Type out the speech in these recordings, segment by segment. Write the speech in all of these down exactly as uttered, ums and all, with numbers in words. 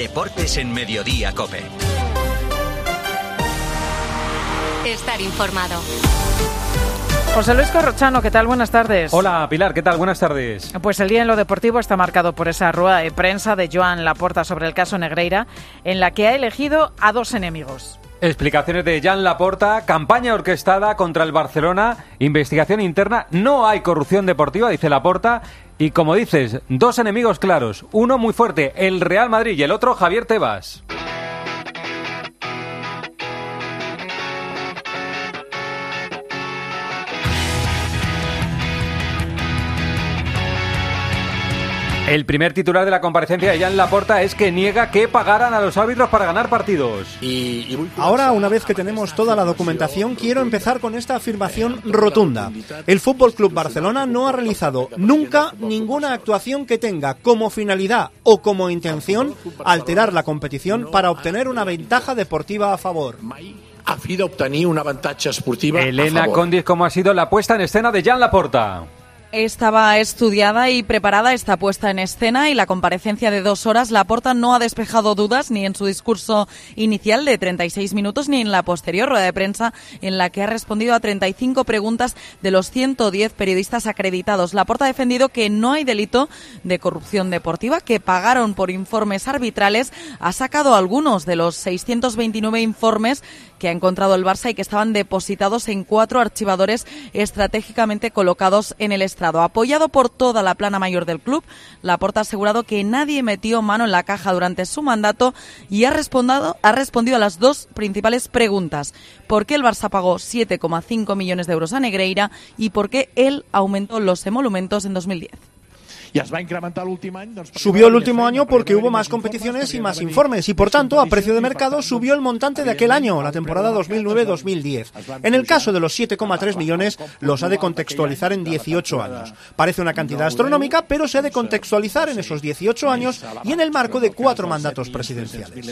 Deportes en Mediodía COPE. Estar informado. José Luis Corrochano, ¿qué tal? Buenas tardes. Hola, Pilar, ¿qué tal? Buenas tardes. Pues el día en lo deportivo está marcado por esa rueda de prensa de Joan Laporta sobre el caso Negreira, en la que ha elegido a dos enemigos. Explicaciones de Joan Laporta, campaña orquestada contra el Barcelona, investigación interna, no hay corrupción deportiva, dice Laporta, y como dices, dos enemigos claros, uno muy fuerte, el Real Madrid, y el otro Javier Tebas. El primer titular de la comparecencia de Joan Laporta es que niega que pagaran a los árbitros para ganar partidos. Ahora, una vez que tenemos toda la documentación, quiero empezar con esta afirmación rotunda. El F C Barcelona no ha realizado nunca ninguna actuación que tenga como finalidad o como intención alterar la competición para obtener una ventaja deportiva a favor. A fi d'obtenir un avantatge esportiu a favor. Elena Condis, ¿cómo ha sido la puesta en escena de Joan Laporta? Estaba estudiada y preparada esta puesta en escena y la comparecencia de dos horas. Laporta no ha despejado dudas ni en su discurso inicial de treinta y seis minutos ni en la posterior rueda de prensa en la que ha respondido a treinta y cinco preguntas de los ciento diez periodistas acreditados. Laporta ha defendido que no hay delito de corrupción deportiva, que pagaron por informes arbitrales. Ha sacado algunos de los seiscientos veintinueve informes que ha encontrado el Barça y que estaban depositados en cuatro archivadores estratégicamente colocados en el estrado. Apoyado por toda la plana mayor del club, Laporta ha asegurado que nadie metió mano en la caja durante su mandato y ha respondido, ha respondido a las dos principales preguntas. ¿Por qué el Barça pagó siete coma cinco millones de euros a Negreira y por qué él aumentó los emolumentos en dos mil diez? Subió el último año porque hubo más competiciones y más informes y, por tanto, a precio de mercado subió el montante de aquel año, la temporada dos mil nueve dos mil diez. En el caso de los siete coma tres millones, los ha de contextualizar en dieciocho años. Parece una cantidad astronómica, pero se ha de contextualizar en esos dieciocho años y en el marco de cuatro mandatos presidenciales.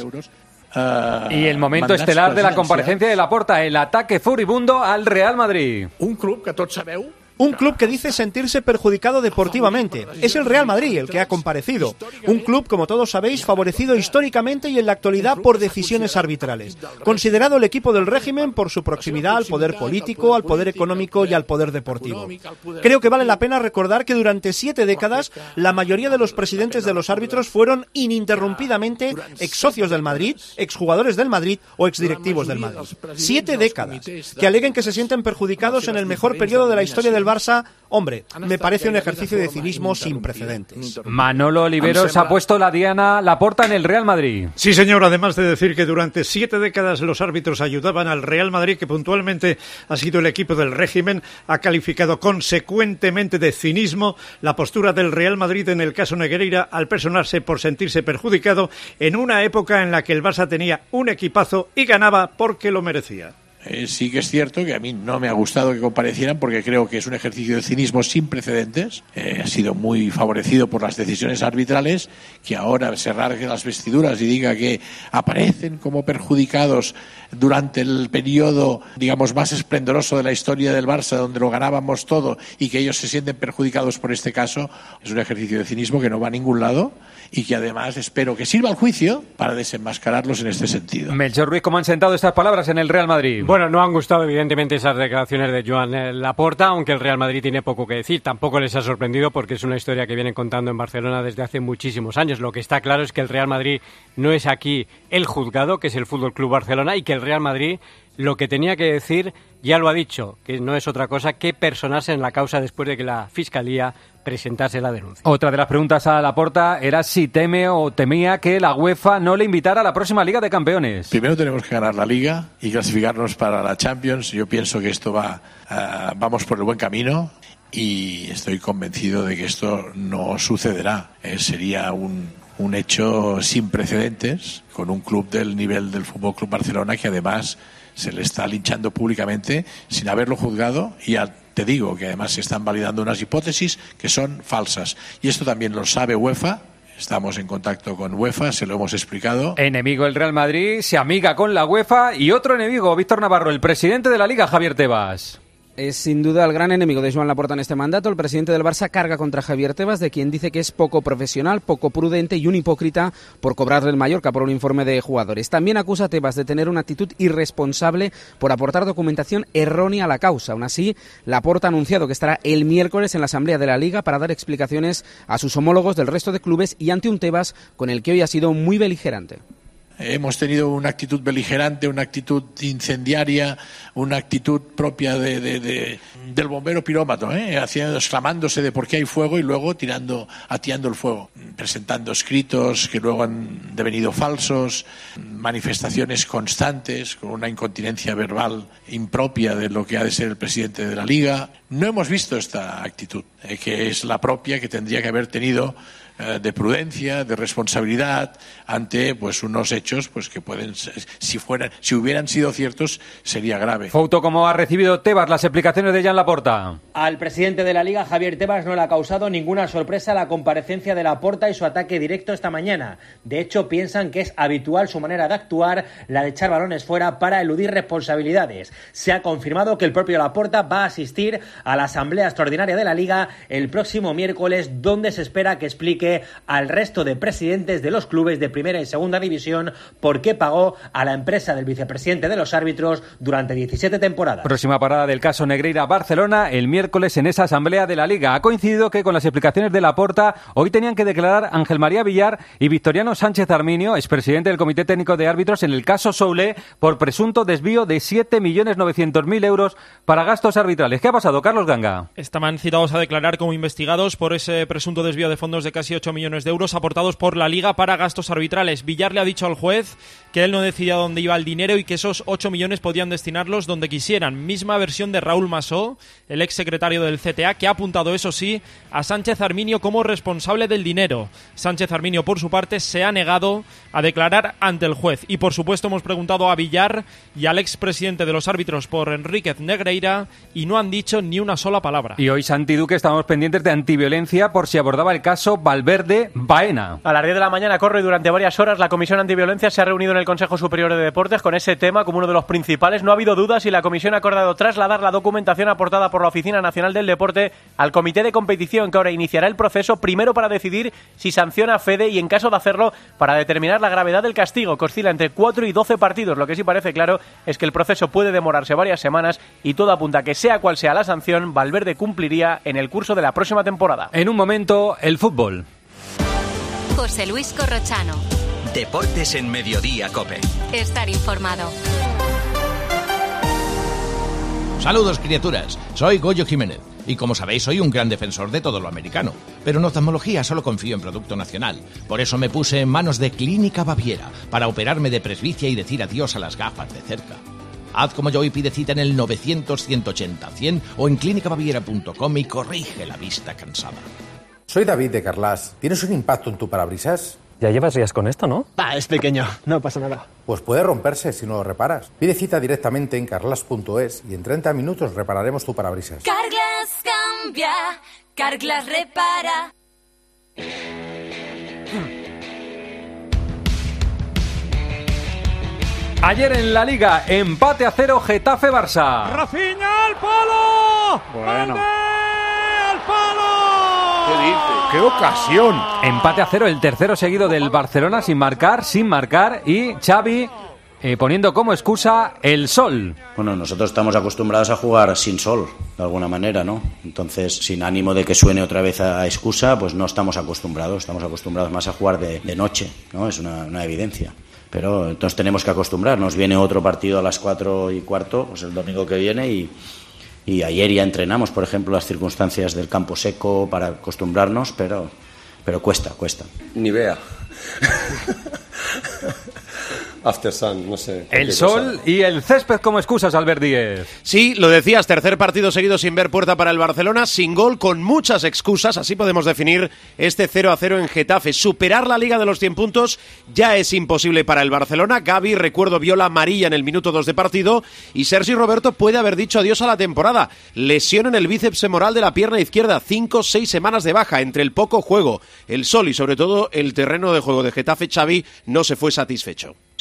Y el momento estelar de la comparecencia de Laporta, el ataque furibundo al Real Madrid. Un club que tots sabeu Un club que dice sentirse perjudicado deportivamente. Es el Real Madrid el que ha comparecido. Un club, como todos sabéis, favorecido históricamente y en la actualidad por decisiones arbitrales. Considerado el equipo del régimen por su proximidad al poder político, al poder económico y al poder deportivo. Creo que vale la pena recordar que durante siete décadas la mayoría de los presidentes de los árbitros fueron ininterrumpidamente ex socios del Madrid, exjugadores del Madrid o exdirectivos del Madrid. Siete décadas. Que aleguen que se sienten perjudicados en el mejor periodo de la historia del Barça, hombre, me parece un ejercicio de cinismo sin precedentes. Manolo Oliveros ha puesto la diana Laporta en el Real Madrid. Sí, señor, además de decir que durante siete décadas los árbitros ayudaban al Real Madrid, que puntualmente ha sido el equipo del régimen, ha calificado consecuentemente de cinismo la postura del Real Madrid en el caso Negreira al personarse por sentirse perjudicado en una época en la que el Barça tenía un equipazo y ganaba porque lo merecía. Eh, sí que es cierto que a mí no me ha gustado que comparecieran porque creo que es un ejercicio de cinismo sin precedentes. Eh, ha sido muy favorecido por las decisiones arbitrales, que ahora se rasgue las vestiduras y diga que aparecen como perjudicados durante el periodo, digamos, más esplendoroso de la historia del Barça, donde lo ganábamos todo, y que ellos se sienten perjudicados por este caso. Es un ejercicio de cinismo que no va a ningún lado y que además espero que sirva al juicio para desenmascararlos en este sentido. Melchor Ruiz, ¿cómo han sentado estas palabras en el Real Madrid? Bueno, no han gustado evidentemente esas declaraciones de Joan Laporta, aunque el Real Madrid tiene poco que decir. Tampoco les ha sorprendido porque es una historia que vienen contando en Barcelona desde hace muchísimos años. Lo que está claro es que el Real Madrid no es aquí el juzgado, que es el F C Barcelona, y que el Real Madrid lo que tenía que decir ya lo ha dicho, que no es otra cosa que personarse en la causa después de que la Fiscalía presentase la denuncia. Otra de las preguntas a Laporta era si teme o temía que la UEFA no le invitara a la próxima Liga de Campeones. Primero tenemos que ganar la Liga y clasificarnos para la Champions. Yo pienso que esto va, uh, vamos por el buen camino y estoy convencido de que esto no sucederá. Eh, sería un, un hecho sin precedentes con un club del nivel del F C Barcelona que además se le está linchando públicamente sin haberlo juzgado y al Te digo que además se están validando unas hipótesis que son falsas. Y esto también lo sabe UEFA. Estamos en contacto con UEFA, se lo hemos explicado. Enemigo el Real Madrid, se amiga con la UEFA. Y otro enemigo, Víctor Navarro, el presidente de la Liga, Javier Tebas. es sin duda el gran enemigo de Joan Laporta en este mandato. El presidente del Barça carga contra Javier Tebas, de quien dice que es poco profesional, poco prudente y un hipócrita por cobrarle el Mallorca por un informe de jugadores. También acusa a Tebas de tener una actitud irresponsable por aportar documentación errónea a la causa. Aún así, Laporta ha anunciado que estará el miércoles en la Asamblea de la Liga para dar explicaciones a sus homólogos del resto de clubes y ante un Tebas con el que hoy ha sido muy beligerante. Hemos tenido una actitud beligerante, una actitud incendiaria, una actitud propia de, de, de, del bombero pirómato, ¿eh? Haciendo, exclamándose de por qué hay fuego y luego tirando, atiando el fuego, presentando escritos que luego han devenido falsos, manifestaciones constantes con una incontinencia verbal impropia de lo que ha de ser el presidente de la Liga. No hemos visto esta actitud, eh, que es la propia que tendría que haber tenido de prudencia, de responsabilidad ante pues unos hechos pues que pueden, si fueran, si hubieran sido ciertos, sería grave. Fouto, ¿cómo ha recibido Tebas las explicaciones de Joan Laporta? Al presidente de la Liga, Javier Tebas, no le ha causado ninguna sorpresa la comparecencia de Laporta y su ataque directo esta mañana. De hecho, piensan que es habitual su manera de actuar, la de echar balones fuera para eludir responsabilidades. Se ha confirmado que el propio Laporta va a asistir a la Asamblea Extraordinaria de la Liga el próximo miércoles, donde se espera que explique al resto de presidentes de los clubes de primera y segunda división por qué pagó a la empresa del vicepresidente de los árbitros durante diecisiete temporadas. Próxima parada del caso Negreira-Barcelona el miércoles en esa asamblea de la Liga. Ha coincidido que con las explicaciones de Laporta hoy tenían que declarar Ángel María Villar y Victoriano Sánchez Arminio, expresidente del Comité Técnico de Árbitros, en el caso Soule por presunto desvío de siete millones novecientos mil euros para gastos arbitrales. ¿Qué ha pasado, Carlos Ganga? Estaban citados a declarar como investigados por ese presunto desvío de fondos de casi ocho millones de euros aportados por la Liga para gastos arbitrales. Villar le ha dicho al juez que él no decidía dónde iba el dinero y que esos ocho millones podían destinarlos donde quisieran. Misma versión de Raúl Masó, el ex secretario del C T A, que ha apuntado, eso sí, a Sánchez Arminio como responsable del dinero. Sánchez Arminio, por su parte, se ha negado a declarar ante el juez. Y, por supuesto, hemos preguntado a Villar y al expresidente de los árbitros por Enríquez Negreira y no han dicho ni una sola palabra. Y hoy, Santi Duque, estamos pendientes de antiviolencia por si abordaba el caso Valverde-Baena. A las diez de la mañana corre y durante varias horas la Comisión Antiviolencia se ha reunido en el Consejo Superior de Deportes con ese tema como uno de los principales. No ha habido dudas y la Comisión ha acordado trasladar la documentación aportada por la Oficina Nacional del Deporte al Comité de Competición, que ahora iniciará el proceso, primero para decidir si sanciona a Fede y, en caso de hacerlo, para determinar la gravedad del castigo, que oscila entre cuatro y doce partidos. Lo que sí parece claro es que el proceso puede demorarse varias semanas y todo apunta a que, sea cual sea la sanción, Valverde cumpliría en el curso de la próxima temporada. En un momento, el fútbol. José Luis Corrochano. Deportes en Mediodía COPE. Estar informado. Saludos, criaturas. Soy Goyo Jiménez. Y como sabéis, soy un gran defensor de todo lo americano. Pero en oftalmología solo confío en producto nacional. Por eso me puse en manos de Clínica Baviera para operarme de presbicia y decir adiós a las gafas de cerca. Haz como yo y pide cita en el novecientos, ciento ochenta, cien o en clínica baviera punto com y corrige la vista cansada. Soy David de Carlas. ¿Tienes un impacto en tu parabrisas? Ya llevas días con esto, ¿no? Ah, es pequeño, no pasa nada. Pues puede romperse si no lo reparas. Pide cita directamente en carglass punto es y en treinta minutos repararemos tu parabrisas. Carglass cambia, Carglass repara. Ayer en la Liga, empate a cero Getafe-Barça. ¡Rafinha al palo! Bueno. ¡Al palo! ¿Qué dice? ¡Qué ocasión! Empate a cero, el tercero seguido del Barcelona sin marcar, sin marcar, y Xavi eh, poniendo como excusa el sol. Bueno, nosotros estamos acostumbrados a jugar sin sol, de alguna manera, ¿no? Entonces, sin ánimo de que suene otra vez a excusa, pues no estamos acostumbrados, estamos acostumbrados más a jugar de, de noche, ¿no? Es una, una evidencia. Pero entonces tenemos que acostumbrarnos. Viene otro partido a las cuatro y cuarto, pues el domingo que viene, y... Y ayer ya entrenamos, por ejemplo, las circunstancias del campo seco para acostumbrarnos, pero, pero cuesta, cuesta. Ni vea. After Sun, no sé. El sol cosa. Y el césped como excusas, Albert Díez. Sí, lo decías, tercer partido seguido sin ver puerta para el Barcelona, sin gol, con muchas excusas, así podemos definir este cero a cero en Getafe. Superar la Liga de los cien puntos ya es imposible para el Barcelona. Gavi, recuerdo, vio la amarilla en el minuto dos de partido y Sergi Roberto puede haber dicho adiós a la temporada. Lesión en el bíceps femoral de la pierna izquierda, cinco, seis semanas de baja, entre el poco juego, el sol y sobre todo el terreno de juego de Getafe. Xavi no se fue satisfecho.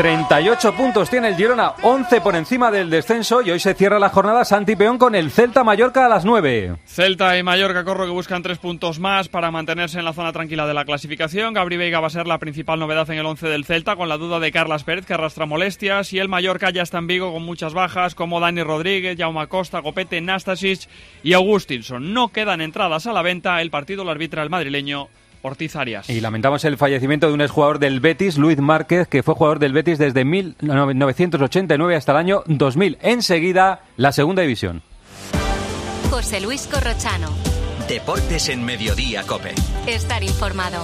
treinta y ocho puntos tiene el Girona, once por encima del descenso, y hoy se cierra la jornada Santi Peón con el Celta Mallorca a las nueve. Celta y Mallorca, Corro, que buscan tres puntos más para mantenerse en la zona tranquila de la clasificación. Gabri Veiga va a ser la principal novedad en el once del Celta, con la duda de Carlas Pérez, que arrastra molestias, y el Mallorca ya está en Vigo con muchas bajas, como Dani Rodríguez, Jaume Costa, Copete, Nastasic y Augustinson. No quedan entradas a la venta, el partido lo arbitra el madrileño Ortiz Arias. Y lamentamos el fallecimiento de un exjugador del Betis, Luis Márquez, que fue jugador del Betis desde mil novecientos ochenta y nueve hasta el año dos mil. Enseguida, la segunda división. José Luis Corrochano. Deportes en Mediodía COPE. Estar informado.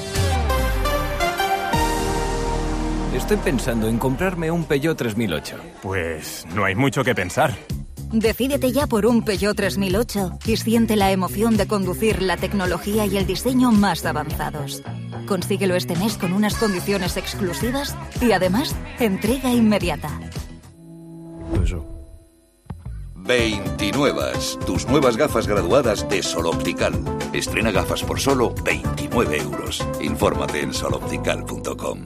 Estoy pensando en comprarme un Peugeot tres mil ocho. Pues no hay mucho que pensar. Decídete ya por un Peugeot tres mil ocho y siente la emoción de conducir la tecnología y el diseño más avanzados. Consíguelo este mes con unas condiciones exclusivas y además entrega inmediata. Eso. veintinuevas, tus nuevas gafas graduadas de Sol Optical. Estrena gafas por solo veintinueve euros. Infórmate en sol optical punto com.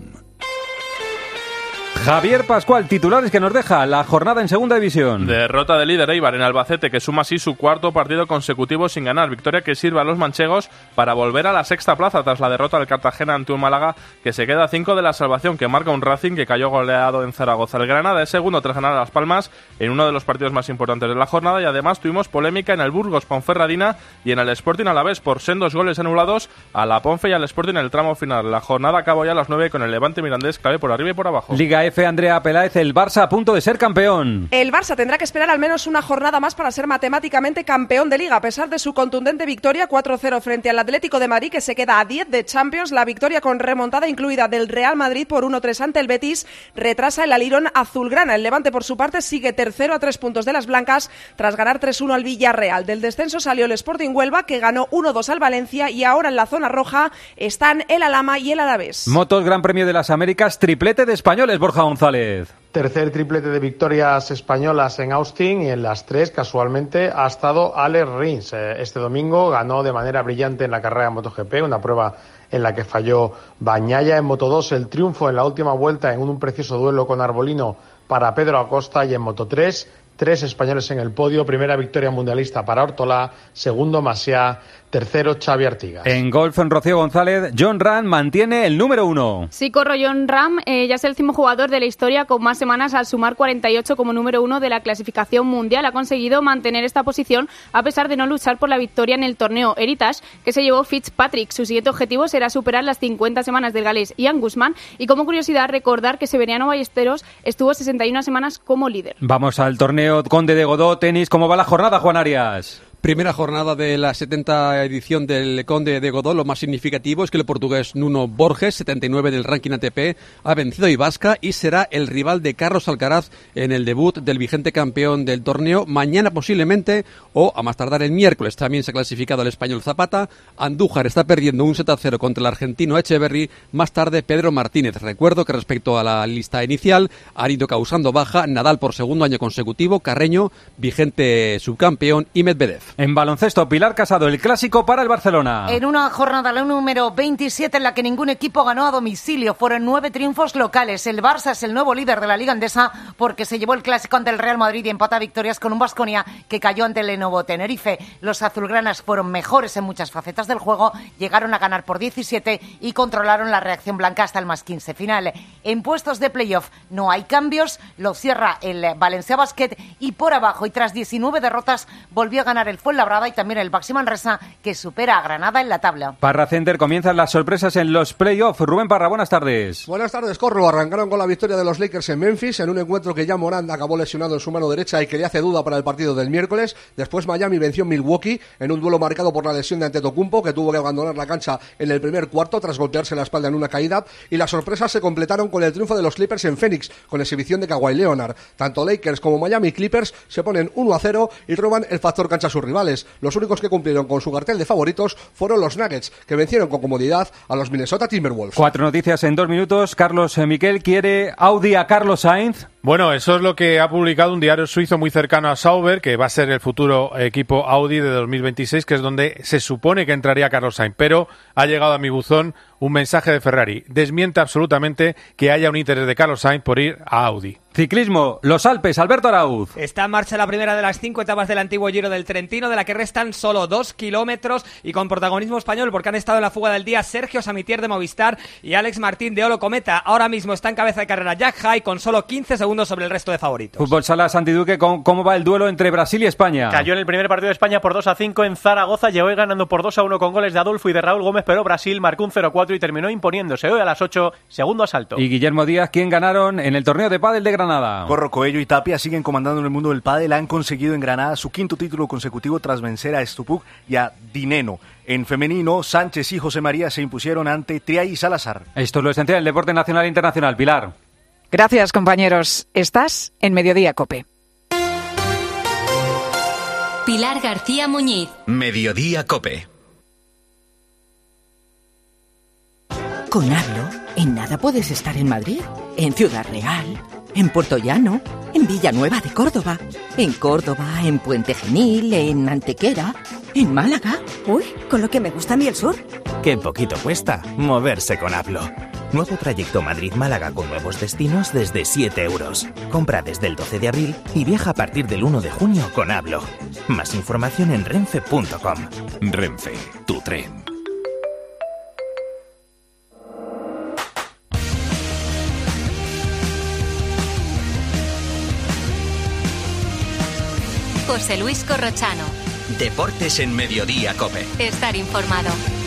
Javier Pascual, titulares que nos deja la jornada en segunda división. Derrota del líder Eibar en Albacete, que suma así su cuarto partido consecutivo sin ganar. Victoria que sirve a los manchegos para volver a la sexta plaza tras la derrota del Cartagena ante un Málaga que se queda a cinco de la salvación, que marca un Racing que cayó goleado en Zaragoza. El Granada es segundo tras ganar a Las Palmas en uno de los partidos más importantes de la jornada, y además tuvimos polémica en el Burgos Ponferradina y en el Sporting Alavés por sendos goles anulados a la Ponfe y al Sporting en el tramo final. La jornada acabó ya a las nueve con el Levante Mirandés clave por arriba y por abajo. Liga F, Andrea Peláez, el Barça a punto de ser campeón. El Barça tendrá que esperar al menos una jornada más para ser matemáticamente campeón de Liga, a pesar de su contundente victoria cuatro cero frente al Atlético de Madrid, que se queda a diez de Champions. La victoria con remontada incluida del Real Madrid por uno tres ante el Betis retrasa el alirón azulgrana. El Levante, por su parte, sigue tercero a tres puntos de las blancas tras ganar tres uno al Villarreal. Del descenso salió el Sporting Huelva, que ganó uno dos al Valencia, y ahora en la zona roja están el Alhama y el Alavés. Motos Gran Premio de las Américas, triplete de españoles, Borja González. Tercer triplete de victorias españolas en Austin, y en las tres, casualmente, ha estado Alex Rins. Este domingo ganó de manera brillante en la carrera de MotoGP, una prueba en la que falló Bagnaia. En Moto dos, el triunfo en la última vuelta en un precioso duelo con Arbolino para Pedro Acosta, y en Moto tres, tres españoles en el podio. Primera victoria mundialista para Ortolá, segundo Masia, tercero Xavi Artigas. En golf, en Rocío González, Jon Rahm mantiene el número uno. Sí, corro. Jon Rahm eh, ya es el décimo jugador de la historia con más semanas al sumar cuarenta y ocho como número uno de la clasificación mundial. Ha conseguido mantener esta posición a pesar de no luchar por la victoria en el torneo Heritage que se llevó Fitzpatrick. Su siguiente objetivo será superar las cincuenta semanas del galés Ian Guzmán, y como curiosidad recordar que Severiano Ballesteros estuvo sesenta y una semanas como líder. Vamos al torneo Conde de Godó, tenis. ¿Cómo va la jornada, Juan Arias? Primera jornada de la setenta edición del Conde de Godó. Lo más significativo es que el portugués Nuno Borges, setenta y nueve del ranking A T P, ha vencido a Ibasca y será el rival de Carlos Alcaraz en el debut del vigente campeón del torneo. Mañana posiblemente, o a más tardar el miércoles. También se ha clasificado el español Zapata. Andújar está perdiendo un set a cero contra el argentino Echeverry. Más tarde Pedro Martínez. Recuerdo que respecto a la lista inicial han ido causando baja Nadal por segundo año consecutivo, Carreño, vigente subcampeón, y Medvedev. En baloncesto, Pilar Casado, el clásico para el Barcelona. En una jornada, la número veintisiete, en la que ningún equipo ganó a domicilio. Fueron nueve triunfos locales. El Barça es el nuevo líder de la Liga Endesa porque se llevó el clásico ante el Real Madrid y empata victorias con un Baskonia que cayó ante el Lenovo Tenerife. Los azulgranas fueron mejores en muchas facetas del juego, llegaron a ganar por diecisiete y controlaron la reacción blanca hasta el más quince final. En puestos de playoff no hay cambios, lo cierra el Valencia Basket, y por abajo, y tras diecinueve derrotas, volvió a ganar el Fuenlabrada y también el Baxi Manresa, que supera a Granada en la tabla. Parra Center, comienzan las sorpresas en los playoffs. Rubén Parra, buenas tardes. Buenas tardes, Corro. Arrancaron con la victoria de los Lakers en Memphis, en un encuentro que ya Morant acabó lesionado en su mano derecha y que le hace duda para el partido del miércoles. Después Miami venció en Milwaukee en un duelo marcado por la lesión de Antetokounmpo, que tuvo que abandonar la cancha en el primer cuarto tras golpearse la espalda en una caída. Y las sorpresas se completaron con el triunfo de los Clippers en Phoenix, con exhibición de Kawhi Leonard. Tanto Lakers como Miami Clippers se ponen uno a cero y roban el factor cancha a sus rivales. Los únicos que cumplieron con su cartel de favoritos fueron los Nuggets, que vencieron con comodidad a los Minnesota Timberwolves. Cuatro noticias en dos minutos. Carlos Miquel quiere Audi a Carlos Sainz. Bueno, eso es lo que ha publicado un diario suizo muy cercano a Sauber, que va a ser el futuro equipo Audi de dos mil veintiséis, que es donde se supone que entraría Carlos Sainz. Pero ha llegado a mi buzón un mensaje de Ferrari. Desmiente absolutamente que haya un interés de Carlos Sainz por ir a Audi. Ciclismo, los Alpes, Alberto Arauz. Está en marcha la primera de las cinco etapas del antiguo Giro del Trentino, de la que restan solo dos kilómetros y con protagonismo español porque han estado en la fuga del día Sergio Samitier de Movistar y Alex Martín de Olo Cometa. Ahora mismo está en cabeza de carrera Jack Hay con solo quince segundos sobre el resto de favoritos. Fútbol Sala Santiduque, ¿cómo va el duelo entre Brasil y España? Cayó en el primer partido de España por dos a cinco en Zaragoza, llegó ganando por dos a uno con goles de Adolfo y de Raúl Gómez, pero Brasil marcó un cero a cuatro y terminó imponiéndose hoy a las ocho, segundo asalto. Y Guillermo Díaz, ¿quién ganaron en el torneo de pádel de Granada? Corro Coello y Tapia siguen comandando en el mundo del pádel, han conseguido en Granada su quinto título consecutivo tras vencer a Estupuk y a Dineno. En femenino, Sánchez y José María se impusieron ante Triay y Salazar. Esto es lo esencial del deporte nacional e internacional. Pilar. Gracias, compañeros. Estás en Mediodía COPE. Pilar García Muñiz. Mediodía COPE. Con Hablo, en nada puedes estar en Madrid, en Ciudad Real, en Puerto Llano, en Villanueva de Córdoba, en Córdoba, en Puente Genil, en Antequera, en Málaga. Uy, con lo que me gusta a mí el sur. Qué poquito cuesta moverse con Hablo. Nuevo trayecto Madrid-Málaga con nuevos destinos desde siete euros. Compra desde el doce de abril y viaja a partir del uno de junio con Hablo. Más información en renfe punto com. Renfe, tu tren. José Luis Corrochano. Deportes en Mediodía COPE. Estar informado.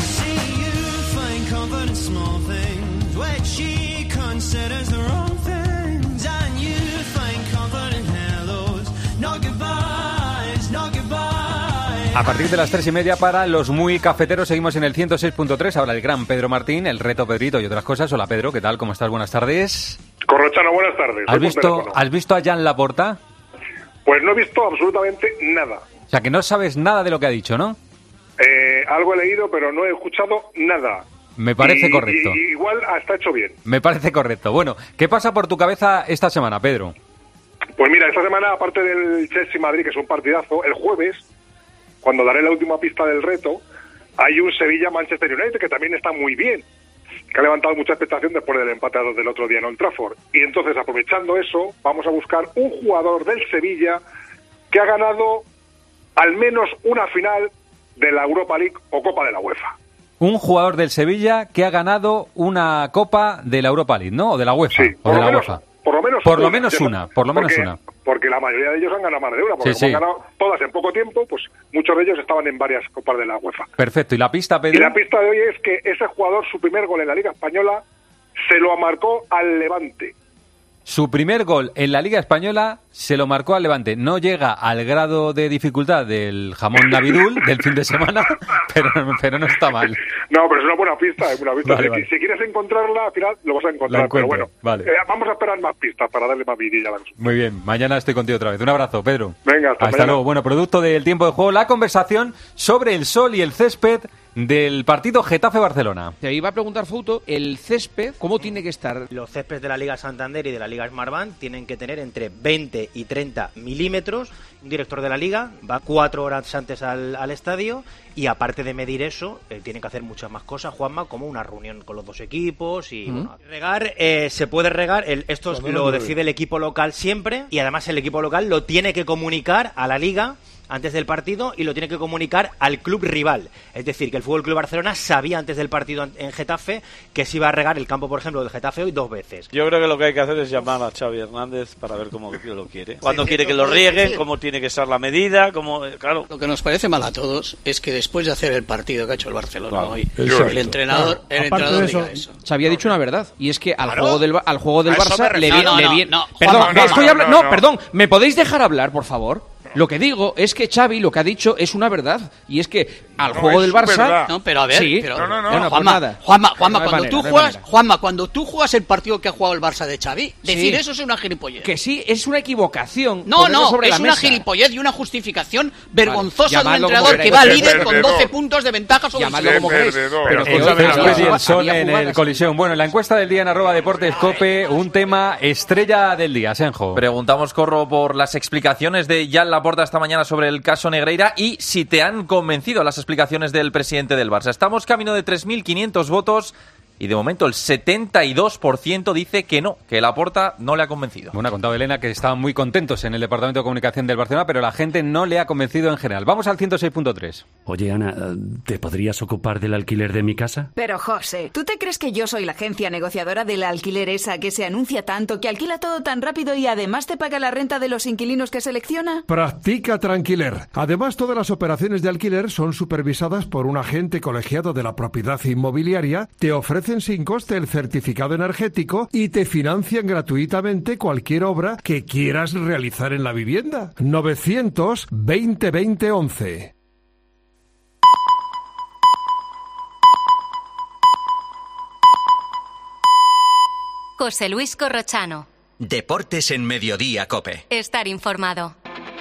A partir de las tres y media para los muy cafeteros seguimos en el ciento seis punto tres. Ahora el gran Pedro Martín, el reto Pedrito y otras cosas. Hola Pedro, ¿qué tal? ¿Cómo estás? Buenas tardes. Corrochano, buenas tardes. ¿Has visto, ¿Has visto a Jan Laporta? Pues no he visto absolutamente nada. O sea, que no sabes nada de lo que ha dicho, ¿no? Eh, algo he leído, pero no he escuchado nada. Me parece y, correcto. Y, y igual está hecho bien. Me parece correcto. Bueno, ¿qué pasa por tu cabeza esta semana, Pedro? Pues mira, esta semana, aparte del Chelsea-Madrid, que es un partidazo, el jueves, cuando daré la última pista del reto, hay un Sevilla-Manchester United que también está muy bien, que ha levantado mucha expectación después del empate a dos del otro día en Old Trafford. Y entonces, aprovechando eso, vamos a buscar un jugador del Sevilla que ha ganado al menos una final de la Europa League o Copa de la UEFA. Un jugador del Sevilla que ha ganado una Copa de la Europa League, ¿no? O de la UEFA. Sí, o de la menos, UEFA. Por lo menos por una. Lo menos una por lo menos porque, una. Porque la mayoría de ellos han ganado más de una. Porque sí, como sí. han ganado todas en poco tiempo, pues muchos de ellos estaban en varias Copas de la UEFA. Perfecto. ¿Y la pista, Pedro? Y la pista de hoy es que ese jugador, su primer gol en la Liga Española, se lo marcó al Levante. Su primer gol en la Liga Española se lo marcó al Levante. No llega al grado de dificultad del jamón Navidul del fin de semana, pero, pero no está mal. No, pero es una buena pista. Es una pista. Vale, si, vale. si quieres encontrarla, al final lo vas a encontrar. Pero bueno, vale. eh, vamos a esperar más pistas para darle más vidilla a la cosa. Muy bien, mañana estoy contigo otra vez. Un abrazo, Pedro. Venga, hasta, hasta luego. Bueno, producto del tiempo de juego, la conversación sobre el sol y el césped del partido Getafe-Barcelona. Te iba a preguntar, Fouto, el césped, ¿cómo tiene que estar? Los céspedes de la Liga Santander y de la Liga Smartbank tienen que tener entre veinte y treinta milímetros. Un director de la Liga va cuatro horas antes al, al estadio y aparte de medir eso, eh, tienen que hacer muchas más cosas, Juanma, como una reunión con los dos equipos y mm. bueno, regar, eh, se puede regar, el, esto es, lo decide el equipo local siempre y además el equipo local lo tiene que comunicar a la Liga antes del partido y lo tiene que comunicar al club rival. Es decir, que el F C Barcelona sabía antes del partido en Getafe que se iba a regar el campo, por ejemplo, del Getafe hoy dos veces. Yo creo que lo que hay que hacer es llamar a Xavi Hernández para ver cómo lo quiere. Cuándo quiere que lo rieguen, cómo tiene que ser la medida, cómo, claro. Lo que nos parece mal a todos es que después de hacer el partido que ha hecho el Barcelona claro, hoy, exacto. el entrenador, claro. el entrenador de eso, diga eso. Xavi ha dicho una verdad, y es que al claro. juego del al juego del Barça me le viene... no, no, le viene... no, no, Perdón, no, no, estoy no, hablando... no, No, perdón, ¿me podéis dejar hablar, por favor? Lo que digo es que Xavi lo que ha dicho es una verdad, y es que al No, juego es del Barça. verdad. No, pero a ver, Sí. pero, No, no, no. bueno, Bueno, pues Juanma, nada. Juanma, Juanma, No hay cuando manera, tú no hay juegas, manera. Juanma, cuando tú juegas el partido que ha jugado el Barça de Xavi, decir Sí. eso es una gilipollez. Que sí, es una equivocación. No, ponerlo no, sobre es la una mesa. gilipollez y una justificación vergonzosa de un llamadlo como entrenador que queráis. va De líder con perdedor. doce puntos de ventaja sobre el Llamadlo De como queréis. perdedor. Pero Pero El escúchame, escúchame, césped y había- el sol había en jugadas. el colisión. Bueno, en la encuesta del día en arroba deportes cope, un tema estrella del día, Senjo. Preguntamos, Corro, por las explicaciones de Jan Laporta esta mañana sobre el caso Negreira y si te han convencido las explicaciones del presidente del Barça. Estamos camino de tres mil quinientos votos y de momento el setenta y dos por ciento dice que no, que Laporta no le ha convencido. Bueno, ha contado Elena que estaban muy contentos en el Departamento de Comunicación del Barcelona, pero la gente no le ha convencido en general. Vamos al ciento seis punto tres. Oye, Ana, ¿te podrías ocupar del alquiler de mi casa? Pero, José, ¿tú te crees que yo soy la agencia negociadora del alquiler esa que se anuncia tanto, que alquila todo tan rápido y además te paga la renta de los inquilinos que selecciona? Practica Tranquiler. Además, todas las operaciones de alquiler son supervisadas por un agente colegiado de la propiedad inmobiliaria, te ofrecen sin coste el certificado energético y te financian gratuitamente cualquier obra que quieras realizar en la vivienda. novecientos veinte veinte once. José Luis Corrochano. Deportes en Mediodía, COPE. Estar informado.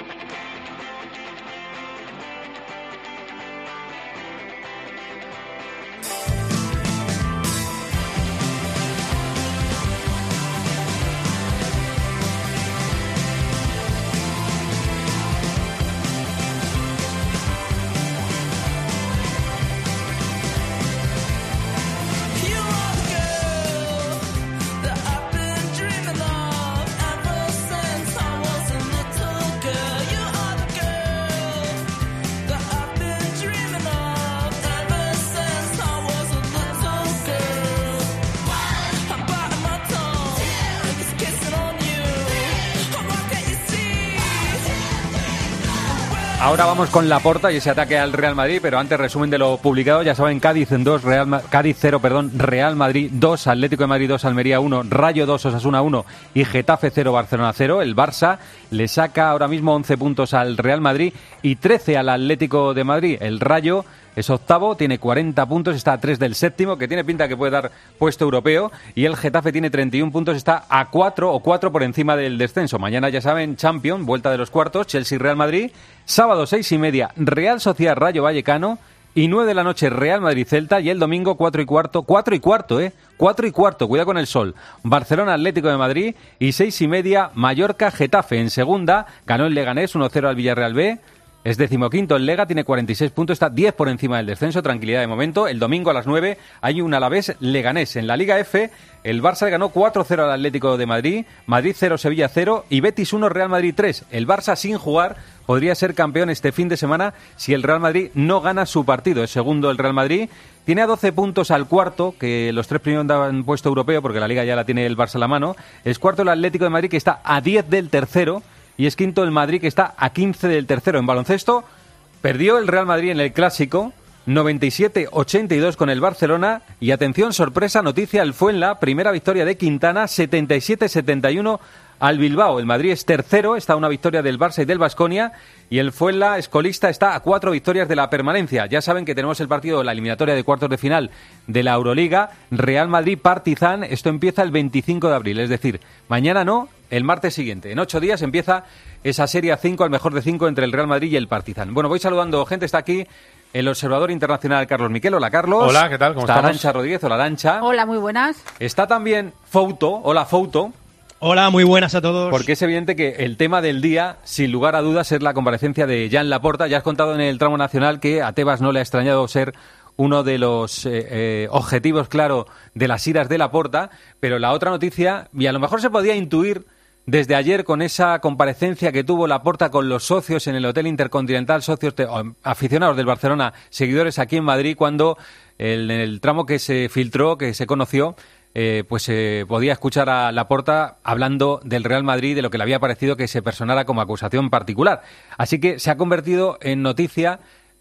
Ahora vamos con Laporta y ese ataque al Real Madrid, pero antes resumen de lo publicado. Ya saben, Cádiz en dos, Real Ma- Cádiz cero, perdón, Real Madrid dos, Atlético de Madrid dos, Almería uno, Rayo dos, Osasuna uno y Getafe cero, Barcelona cero. El Barça le saca ahora mismo once puntos al Real Madrid y trece al Atlético de Madrid. El Rayo es octavo, tiene cuarenta puntos, está a tres del séptimo, que tiene pinta que puede dar puesto europeo, y el Getafe tiene treinta y uno puntos, está a cuatro o cuatro por encima del descenso. Mañana, ya saben, Champions, vuelta de los cuartos, Chelsea-Real Madrid, sábado seis y media, Real Sociedad Rayo Vallecano, y nueve de la noche Real Madrid-Celta, y el domingo cuatro y cuarto, cuatro y cuarto, eh, cuatro y cuarto, cuidado con el sol, Barcelona-Atlético de Madrid, y seis y media Mallorca-Getafe. En segunda, ganó el Leganés uno cero al Villarreal B, es decimoquinto el Lega, tiene cuarenta y seis puntos, está diez por encima del descenso, tranquilidad de momento. El domingo a las nueve hay un Alavés Leganés. En la Liga F, el Barça ganó cuatro cero al Atlético de Madrid, Madrid cero, Sevilla cero y Betis uno, Real Madrid tres. El Barça sin jugar podría ser campeón este fin de semana si el Real Madrid no gana su partido. Es segundo el Real Madrid, tiene a doce puntos al cuarto, que los tres primeros daban puesto europeo porque la Liga ya la tiene el Barça a la mano. Es cuarto el Atlético de Madrid, que está a diez del tercero. Y es quinto el Madrid, que está a quince del tercero. En baloncesto, perdió el Real Madrid en el Clásico, noventa y siete ochenta y dos con el Barcelona. Y atención, sorpresa, noticia, el Fuenla, primera victoria de Quintana, setenta y siete setenta y uno al Bilbao. El Madrid es tercero, está a una victoria del Barça y del Baskonia. Y el Fuenla, escolista, está a cuatro victorias de la permanencia. Ya saben que tenemos el partido de la eliminatoria de cuartos de final de la Euroliga, Real Madrid-Partizan. Esto empieza el veinticinco de abril, es decir, mañana no, el martes siguiente. En ocho días empieza esa serie a cinco, al mejor de cinco, entre el Real Madrid y el Partizan. Bueno, voy saludando gente, está aquí el observador internacional Carlos Miquel. Hola, Carlos. Hola, ¿qué tal? ¿Cómo está estamos? Arantxa Rodríguez. Hola, Arantxa. Hola, muy buenas. Está también Fouto. Hola, Fouto. Hola, muy buenas a todos. Porque es evidente que el tema del día, sin lugar a dudas, es la comparecencia de Jan Laporta. Ya has contado en el tramo nacional que a Tebas no le ha extrañado ser uno de los eh, eh, objetivos, claro, de las iras de Laporta, pero la otra noticia, y a lo mejor se podía intuir desde ayer con esa comparecencia que tuvo Laporta con los socios en el Hotel Intercontinental, socios de, o, aficionados del Barcelona, seguidores aquí en Madrid, cuando el, en el tramo que se filtró, que se conoció, Eh, pues se eh, podía escuchar a Laporta hablando del Real Madrid, de lo que le había parecido que se personara como acusación particular. Así que se ha convertido en noticia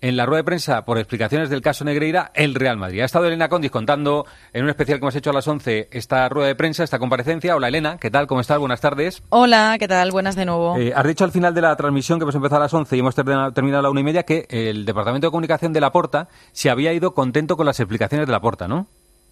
en la rueda de prensa por explicaciones del caso Negreira el Real Madrid. Ha estado Elena Condis contando en un especial que hemos hecho a las once esta rueda de prensa, esta comparecencia. Hola Elena, ¿qué tal? ¿Cómo estás? Buenas tardes. Hola, ¿qué tal? Buenas de nuevo. Eh, has dicho al final de la transmisión, que hemos empezado a las once y hemos terminado, terminado a la una y media, que el Departamento de Comunicación de Laporta se había ido contento con las explicaciones de Laporta, ¿no?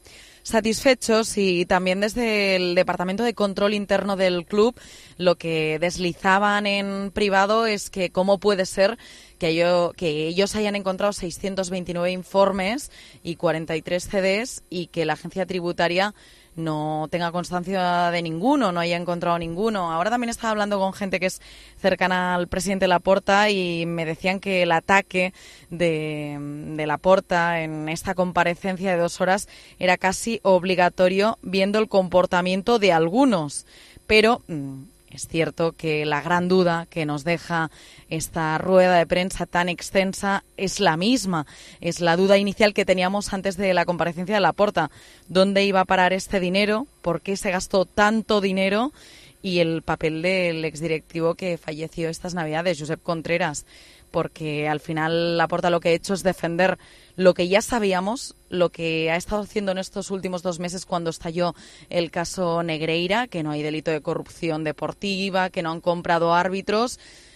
Satisfechos, y también desde el Departamento de Control Interno del club lo que deslizaban en privado es que cómo puede ser que, yo, que ellos hayan encontrado seiscientos veintinueve informes y cuarenta y tres C Ds y que la agencia tributaria no tenga constancia de ninguno, no haya encontrado ninguno. Ahora también estaba hablando con gente que es cercana al presidente Laporta y me decían que el ataque de, de Laporta en esta comparecencia de dos horas era casi obligatorio viendo el comportamiento de algunos. Pero mmm, es cierto que la gran duda que nos deja esta rueda de prensa tan extensa es la misma. Es la duda inicial que teníamos antes de la comparecencia de Laporta. ¿Dónde iba a parar este dinero? ¿Por qué se gastó tanto dinero? Y el papel del exdirectivo que falleció estas Navidades, Josep Contreras. Porque al final Laporta lo que ha hecho es defender lo que ya sabíamos, lo que ha estado haciendo en estos últimos dos meses cuando estalló el caso Negreira, que no hay delito de corrupción deportiva, que no han comprado árbitros,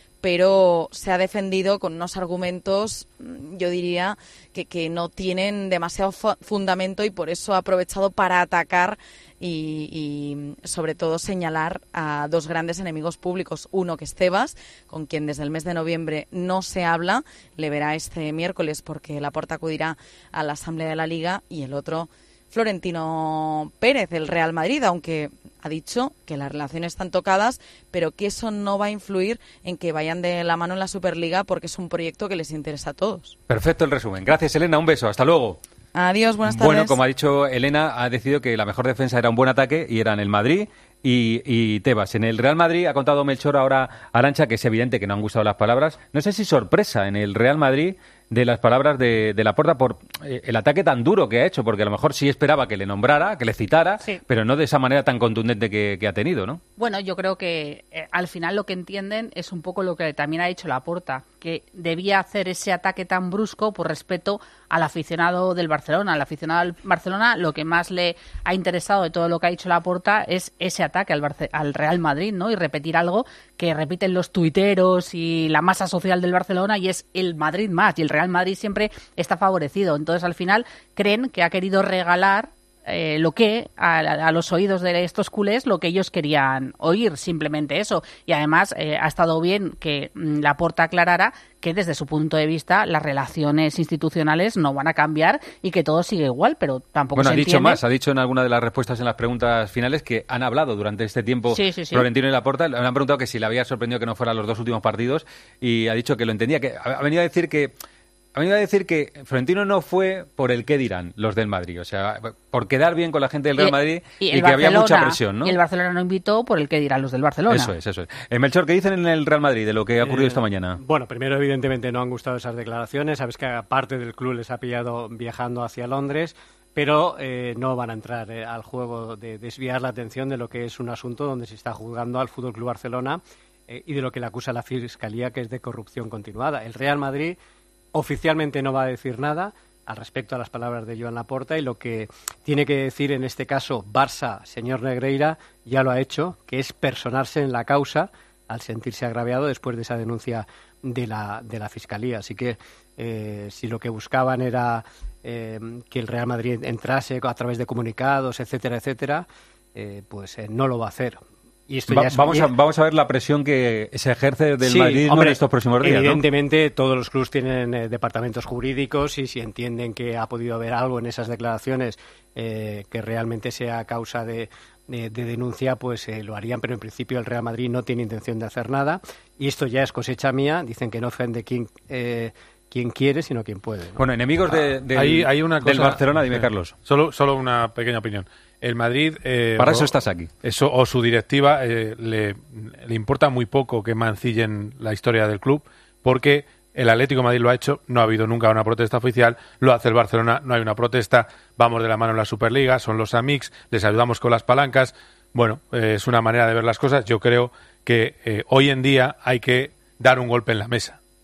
pero se ha defendido con unos argumentos, yo diría, que, que no tienen demasiado fundamento y por eso ha aprovechado para atacar y, y sobre todo señalar a dos grandes enemigos públicos. Uno, que es Tebas, con quien desde el mes de noviembre no se habla, le verá este miércoles porque Laporta acudirá a la Asamblea de la Liga, y el otro, Florentino Pérez, del Real Madrid, aunque ha dicho que las relaciones están tocadas, pero que eso no va a influir en que vayan de la mano en la Superliga porque es un proyecto que les interesa a todos. Perfecto el resumen. Gracias, Elena. Un beso. Hasta luego. Adiós, buenas tardes. Bueno, como ha dicho Elena, ha decidido que la mejor defensa era un buen ataque y eran el Madrid y, y Tebas. En el Real Madrid ha contado Melchor ahora a Arantxa que es evidente que no han gustado las palabras. No sé si sorpresa en el Real Madrid de las palabras de, de Laporta por eh, el ataque tan duro que ha hecho, porque a lo mejor sí esperaba que le nombrara, que le citara, sí, pero no de esa manera tan contundente que, que ha tenido, ¿no? Bueno, yo creo que eh, al final lo que entienden es un poco lo que también ha dicho Laporta, que debía hacer ese ataque tan brusco por respeto al aficionado del Barcelona. Al aficionado del Barcelona lo que más le ha interesado de todo lo que ha dicho Laporta es ese ataque al, Barce- al Real Madrid, ¿no? Y repetir algo que repiten los tuiteros y la masa social del Barcelona, y es el Madrid más, y el Real Madrid siempre está favorecido. Entonces, al final, creen que ha querido regalar eh, lo que a, a los oídos de estos culés lo que ellos querían oír, simplemente eso. Y además eh, ha estado bien que mm, Laporta aclarara que desde su punto de vista las relaciones institucionales no van a cambiar y que todo sigue igual, pero tampoco bueno, se ha dicho entiende. más, ha dicho en alguna de las respuestas en las preguntas finales que han hablado durante este tiempo Sí, sí, sí. Florentino y Laporta. Le han preguntado que si le había sorprendido que no fueran los dos últimos partidos y ha dicho que lo entendía, que ha venido a decir que Ha venido a decir que Florentino no fue por el qué dirán los del Madrid, o sea, por quedar bien con la gente del Real Madrid y, y, y que había mucha presión, ¿no? Y el Barcelona no invitó por el que dirán los del Barcelona. Eso es, eso es. Eh, Melchor, ¿qué dicen en el Real Madrid de lo que ha ocurrido Eh, esta mañana? Bueno, primero, evidentemente, no han gustado esas declaraciones. Sabes que aparte del club les ha pillado viajando hacia Londres, pero eh, no van a entrar eh, al juego de desviar la atención de lo que es un asunto donde se está juzgando al F C Barcelona eh, y de lo que le acusa la Fiscalía, que es de corrupción continuada. El Real Madrid oficialmente no va a decir nada al respecto a las palabras de Joan Laporta, y lo que tiene que decir en este caso Barça, señor Negreira, ya lo ha hecho, que es personarse en la causa al sentirse agraviado después de esa denuncia de la, de la Fiscalía. Así que eh, si lo que buscaban era eh, que el Real Madrid entrase a través de comunicados, etcétera, etcétera, eh, pues eh, no lo va a hacer. Y esto Va, ya es, vamos, a, vamos a ver la presión que se ejerce del sí, Madrid hombre, en estos próximos días, evidentemente, ¿no? Todos los clubes tienen eh, departamentos jurídicos, y si entienden que ha podido haber algo en esas declaraciones eh, que realmente sea causa de, de, de denuncia, pues eh, lo harían, pero en principio el Real Madrid no tiene intención de hacer nada, y esto ya es cosecha mía. Dicen que no ofende quien, eh, quien quiere, sino quien puede, ¿no? Bueno, enemigos de, de, hay, hay una cosa, del Barcelona, dime, eh, Carlos. Solo, solo una pequeña opinión. El Madrid... Eh, Para o, eso estás aquí. Eso, o su directiva eh, le, le importa muy poco que mancillen la historia del club, porque el Atlético de Madrid lo ha hecho, no ha habido nunca una protesta oficial, lo hace el Barcelona, no hay una protesta, vamos de la mano en la Superliga, son los amics, les ayudamos con las palancas. Bueno, eh, es una manera de ver las cosas. Yo creo que eh, hoy en día hay que dar un golpe en la mesa.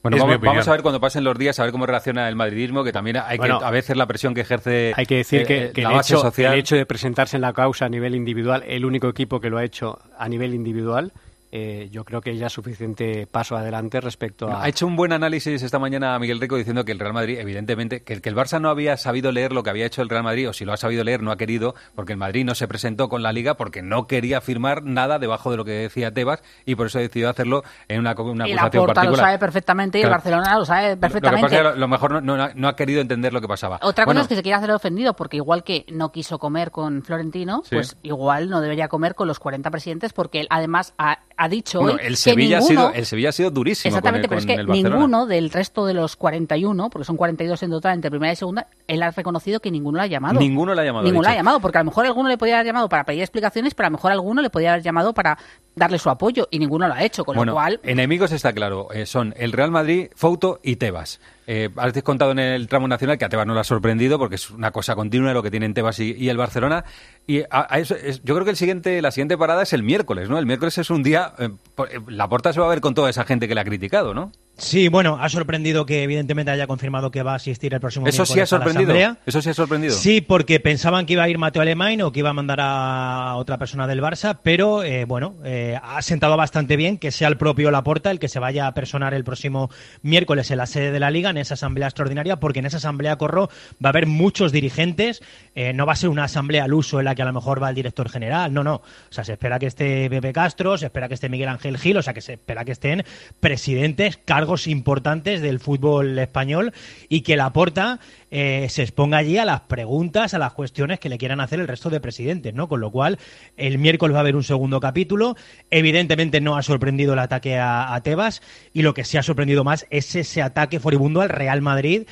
Bueno, Es mi vamos, opinión. vamos a ver cuando pasen los días, a ver cómo reacciona el madridismo, que también hay Bueno, que, a veces la presión que ejerce Hay que decir eh, que, eh, que la el, base hecho, social. el hecho de presentarse en la causa a nivel individual, el único equipo que lo ha hecho a nivel individual, eh, yo creo que ya es suficiente paso adelante respecto a... Ha hecho un buen análisis esta mañana Miguel Rico diciendo que el Real Madrid, evidentemente, que el, que el Barça no había sabido leer lo que había hecho el Real Madrid, o si lo ha sabido leer, no ha querido, porque el Madrid no se presentó con la Liga porque no quería firmar nada debajo de lo que decía Tebas y por eso decidió hacerlo en una, una Y la acusación Porta lo particular. sabe perfectamente y el Claro. Barcelona lo sabe Lo que perfectamente. pasa es que a lo mejor no, no ha- no ha querido entender lo que pasaba. Otra cosa Bueno, es que se quiere hacer ofendido, porque igual que no quiso comer con Florentino, Sí. pues igual no debería comer con los cuarenta presidentes, porque él además ha, ha dicho bueno, hoy el que Sevilla, ninguno... ha sido, el Sevilla ha sido durísimo Exactamente, con, el, pero es con que el Barcelona. ninguno del resto de los cuarenta y uno, porque son cuarenta y dos en total entre primera y segunda, él ha reconocido que ninguno lo ha llamado. Ninguno lo ha llamado, Ninguno ha lo ha dicho. llamado, porque a lo mejor alguno le podía haber llamado para pedir explicaciones, pero a lo mejor alguno le podía haber llamado para darle su apoyo, y ninguno lo ha hecho, con Bueno, lo cual... enemigos está claro, eh, son el Real Madrid, Fouto y Tebas. Eh, has contado en el tramo nacional que a Tebas no le ha sorprendido porque es una cosa continua lo que tienen Tebas y, y el Barcelona. Y a, a eso es- yo creo que el siguiente, la siguiente parada es el miércoles, ¿no? El miércoles es un día... Eh, por- eh, la Porta se va a ver con toda esa gente que le ha criticado, ¿no? Sí, bueno, ha sorprendido que evidentemente haya confirmado que va a asistir el próximo Eso sí ha miércoles a la sorprendido. Asamblea. Eso sí ha sorprendido. Sí, porque pensaban que iba a ir Mateo Alemán o que iba a mandar a otra persona del Barça, pero eh, bueno, eh, ha sentado bastante bien que sea el propio Laporta el que se vaya a personar el próximo miércoles en la sede de la Liga, en esa asamblea extraordinaria, porque en esa asamblea, Corro, va a haber muchos dirigentes, eh, no va a ser una asamblea al uso en la que a lo mejor va el director general, no, no. O sea, se espera que esté Pepe Castro, se espera que esté Miguel Ángel Gil, o sea, que se espera que estén presidentes, cargos importantes del fútbol español y que Laporta eh, se exponga allí a las preguntas, a las cuestiones que le quieran hacer el resto de presidentes, ¿no? Con lo cual, el miércoles va a haber un segundo capítulo. Evidentemente no ha sorprendido el ataque a, a Tebas, y lo que sí ha sorprendido más es ese ataque furibundo al Real Madrid,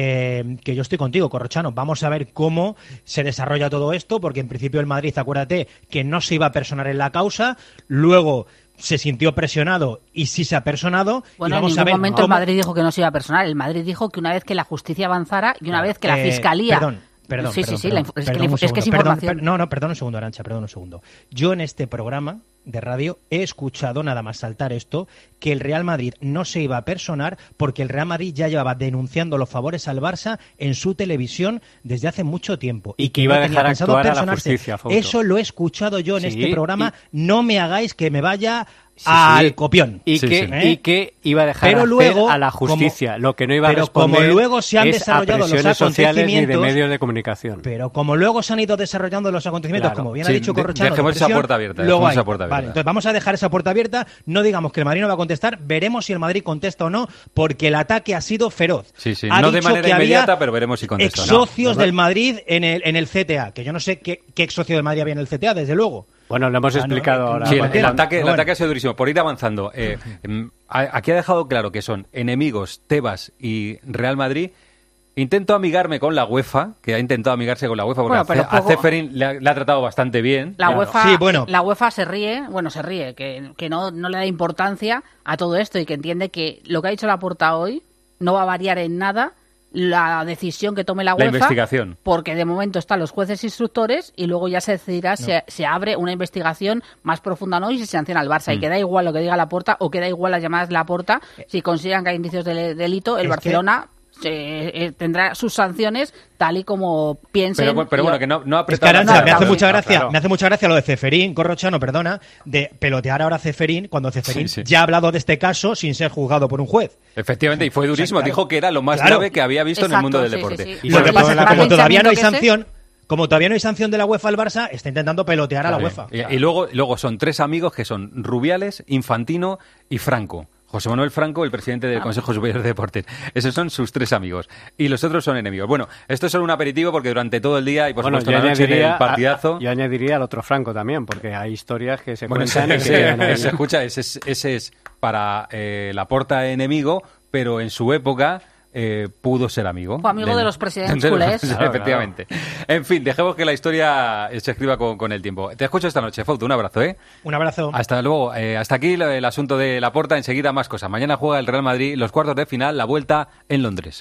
eh, que yo estoy contigo, Corrochano. Vamos a ver cómo se desarrolla todo esto, porque en principio el Madrid, acuérdate, que no se iba a personar en la causa, luego se sintió presionado y sí se ha personado. Bueno, y vamos en a ningún ver momento el cómo- Madrid dijo que no se iba a personar. El Madrid dijo que una vez que la justicia avanzara y una Claro, vez que la eh, fiscalía... Perdón, perdón. Sí, perdón, sí, sí, la perdón, inf- es, perdón, que, la un inf- es que es segundo, perdón, información. per- no, no, perdón un segundo, Arantxa, perdón un segundo. Yo en este programa de radio he escuchado, nada más saltar esto, que el Real Madrid no se iba a personar porque el Real Madrid ya llevaba denunciando los favores al Barça en su televisión desde hace mucho tiempo. Y que iba no a tenía dejar pensado actuar a la personarse. justicia, Fouto. Eso lo he escuchado yo en Sí, este programa. No me hagáis que me vaya Sí, al sí. copión. Y, Sí, que, sí. ¿Eh? y que iba a dejar Pero hacer luego, a la justicia. como- lo que no iba a pero responder como luego se han es a desarrollado los presiones sociales ni de acontecimientos- medios de comunicación. Pero como luego se han ido desarrollando los acontecimientos, Claro. como bien Sí, ha dicho de- Corrochano, dejemos de esa presión, puerta abierta, luego dejemos hay- esa puerta abierta. Vale, entonces vamos a dejar esa puerta abierta. No digamos que el Madrid no va a contestar. Veremos si el Madrid contesta o no, porque el ataque ha sido feroz. Sí, sí, Ha no de dicho manera que había inmediata, pero veremos si contesta. Ex No, socios ¿verdad? del Madrid en el, en el C T A, que yo no sé qué, qué ex socio del Madrid había en el C T A, desde luego. Bueno, lo hemos Ah, no, explicado eh, ahora. Sí, el, cualquiera. el ataque, el Bueno. ataque ha sido durísimo. Por ir avanzando, eh, em, a- aquí ha dejado claro que son enemigos Tebas y Real Madrid. Intento amigarme con la UEFA, que ha intentado amigarse con la UEFA, porque Bueno, a pero Ce- a poco- Ceferin le ha, le ha tratado bastante bien. La Claro. UEFA, la UEFA se ríe, bueno, se ríe, que, que no, no le da importancia a todo esto y que entiende que lo que ha dicho Laporta hoy no va a variar en nada la decisión que tome la La UEFA, investigación. porque de momento están los jueces instructores y luego ya se decidirá si se abre una investigación más profunda o no y si se sanciona al Barça. Mm. Y que da igual lo que diga Laporta o que da igual las llamadas de Laporta, si consideran que hay indicios de delito, el Es Barcelona se- eh, tendrá sus sanciones tal y como piensen. Pero, bueno, pero y- bueno, que no, no ha Es que apretado Arantxa, la me hace cerca. mucha Ah, gracia, claro. me hace mucha gracia lo de Ceferín, Corrochano, perdona, de pelotear ahora a Ceferín cuando Ceferín Sí, sí. ya ha hablado de este caso sin ser juzgado por un juez. Efectivamente, y fue durísimo. O sea, claro. Dijo que era lo más Claro. grave que había visto en el Exacto, mundo del sí, deporte. sí, sí. Y lo que pasa es que Para como el todavía no hay pensamiento que sé- sanción, como todavía no hay sanción de la UEFA al Barça, está intentando pelotear a la Claro. UEFA. Y, y luego, luego son tres amigos que son Rubiales, Infantino y Franco. José Manuel Franco, el presidente del Consejo Superior de Deportes. Esos son sus tres amigos. Y los otros son enemigos. Bueno, esto es solo un aperitivo porque durante todo el día y por Bueno, supuesto yo la noche añadiría, del partidazo... a- yo añadiría al otro Franco también, porque hay historias que se Bueno, cuentan ese, y que ese- quedan ahí. ese, escucha, ese, es- ese es para eh, Laporta enemigo, pero en su época eh, pudo ser amigo. Fue amigo de los presidentes culés. Sí, Claro, efectivamente. En fin, dejemos que la historia se escriba con, con el tiempo. Te escucho esta noche, Fauto. Un abrazo, ¿eh? Un abrazo. Hasta luego. Eh, hasta aquí el, el asunto de Laporta. Enseguida más cosas. Mañana juega el Real Madrid los cuartos de final, la vuelta en Londres.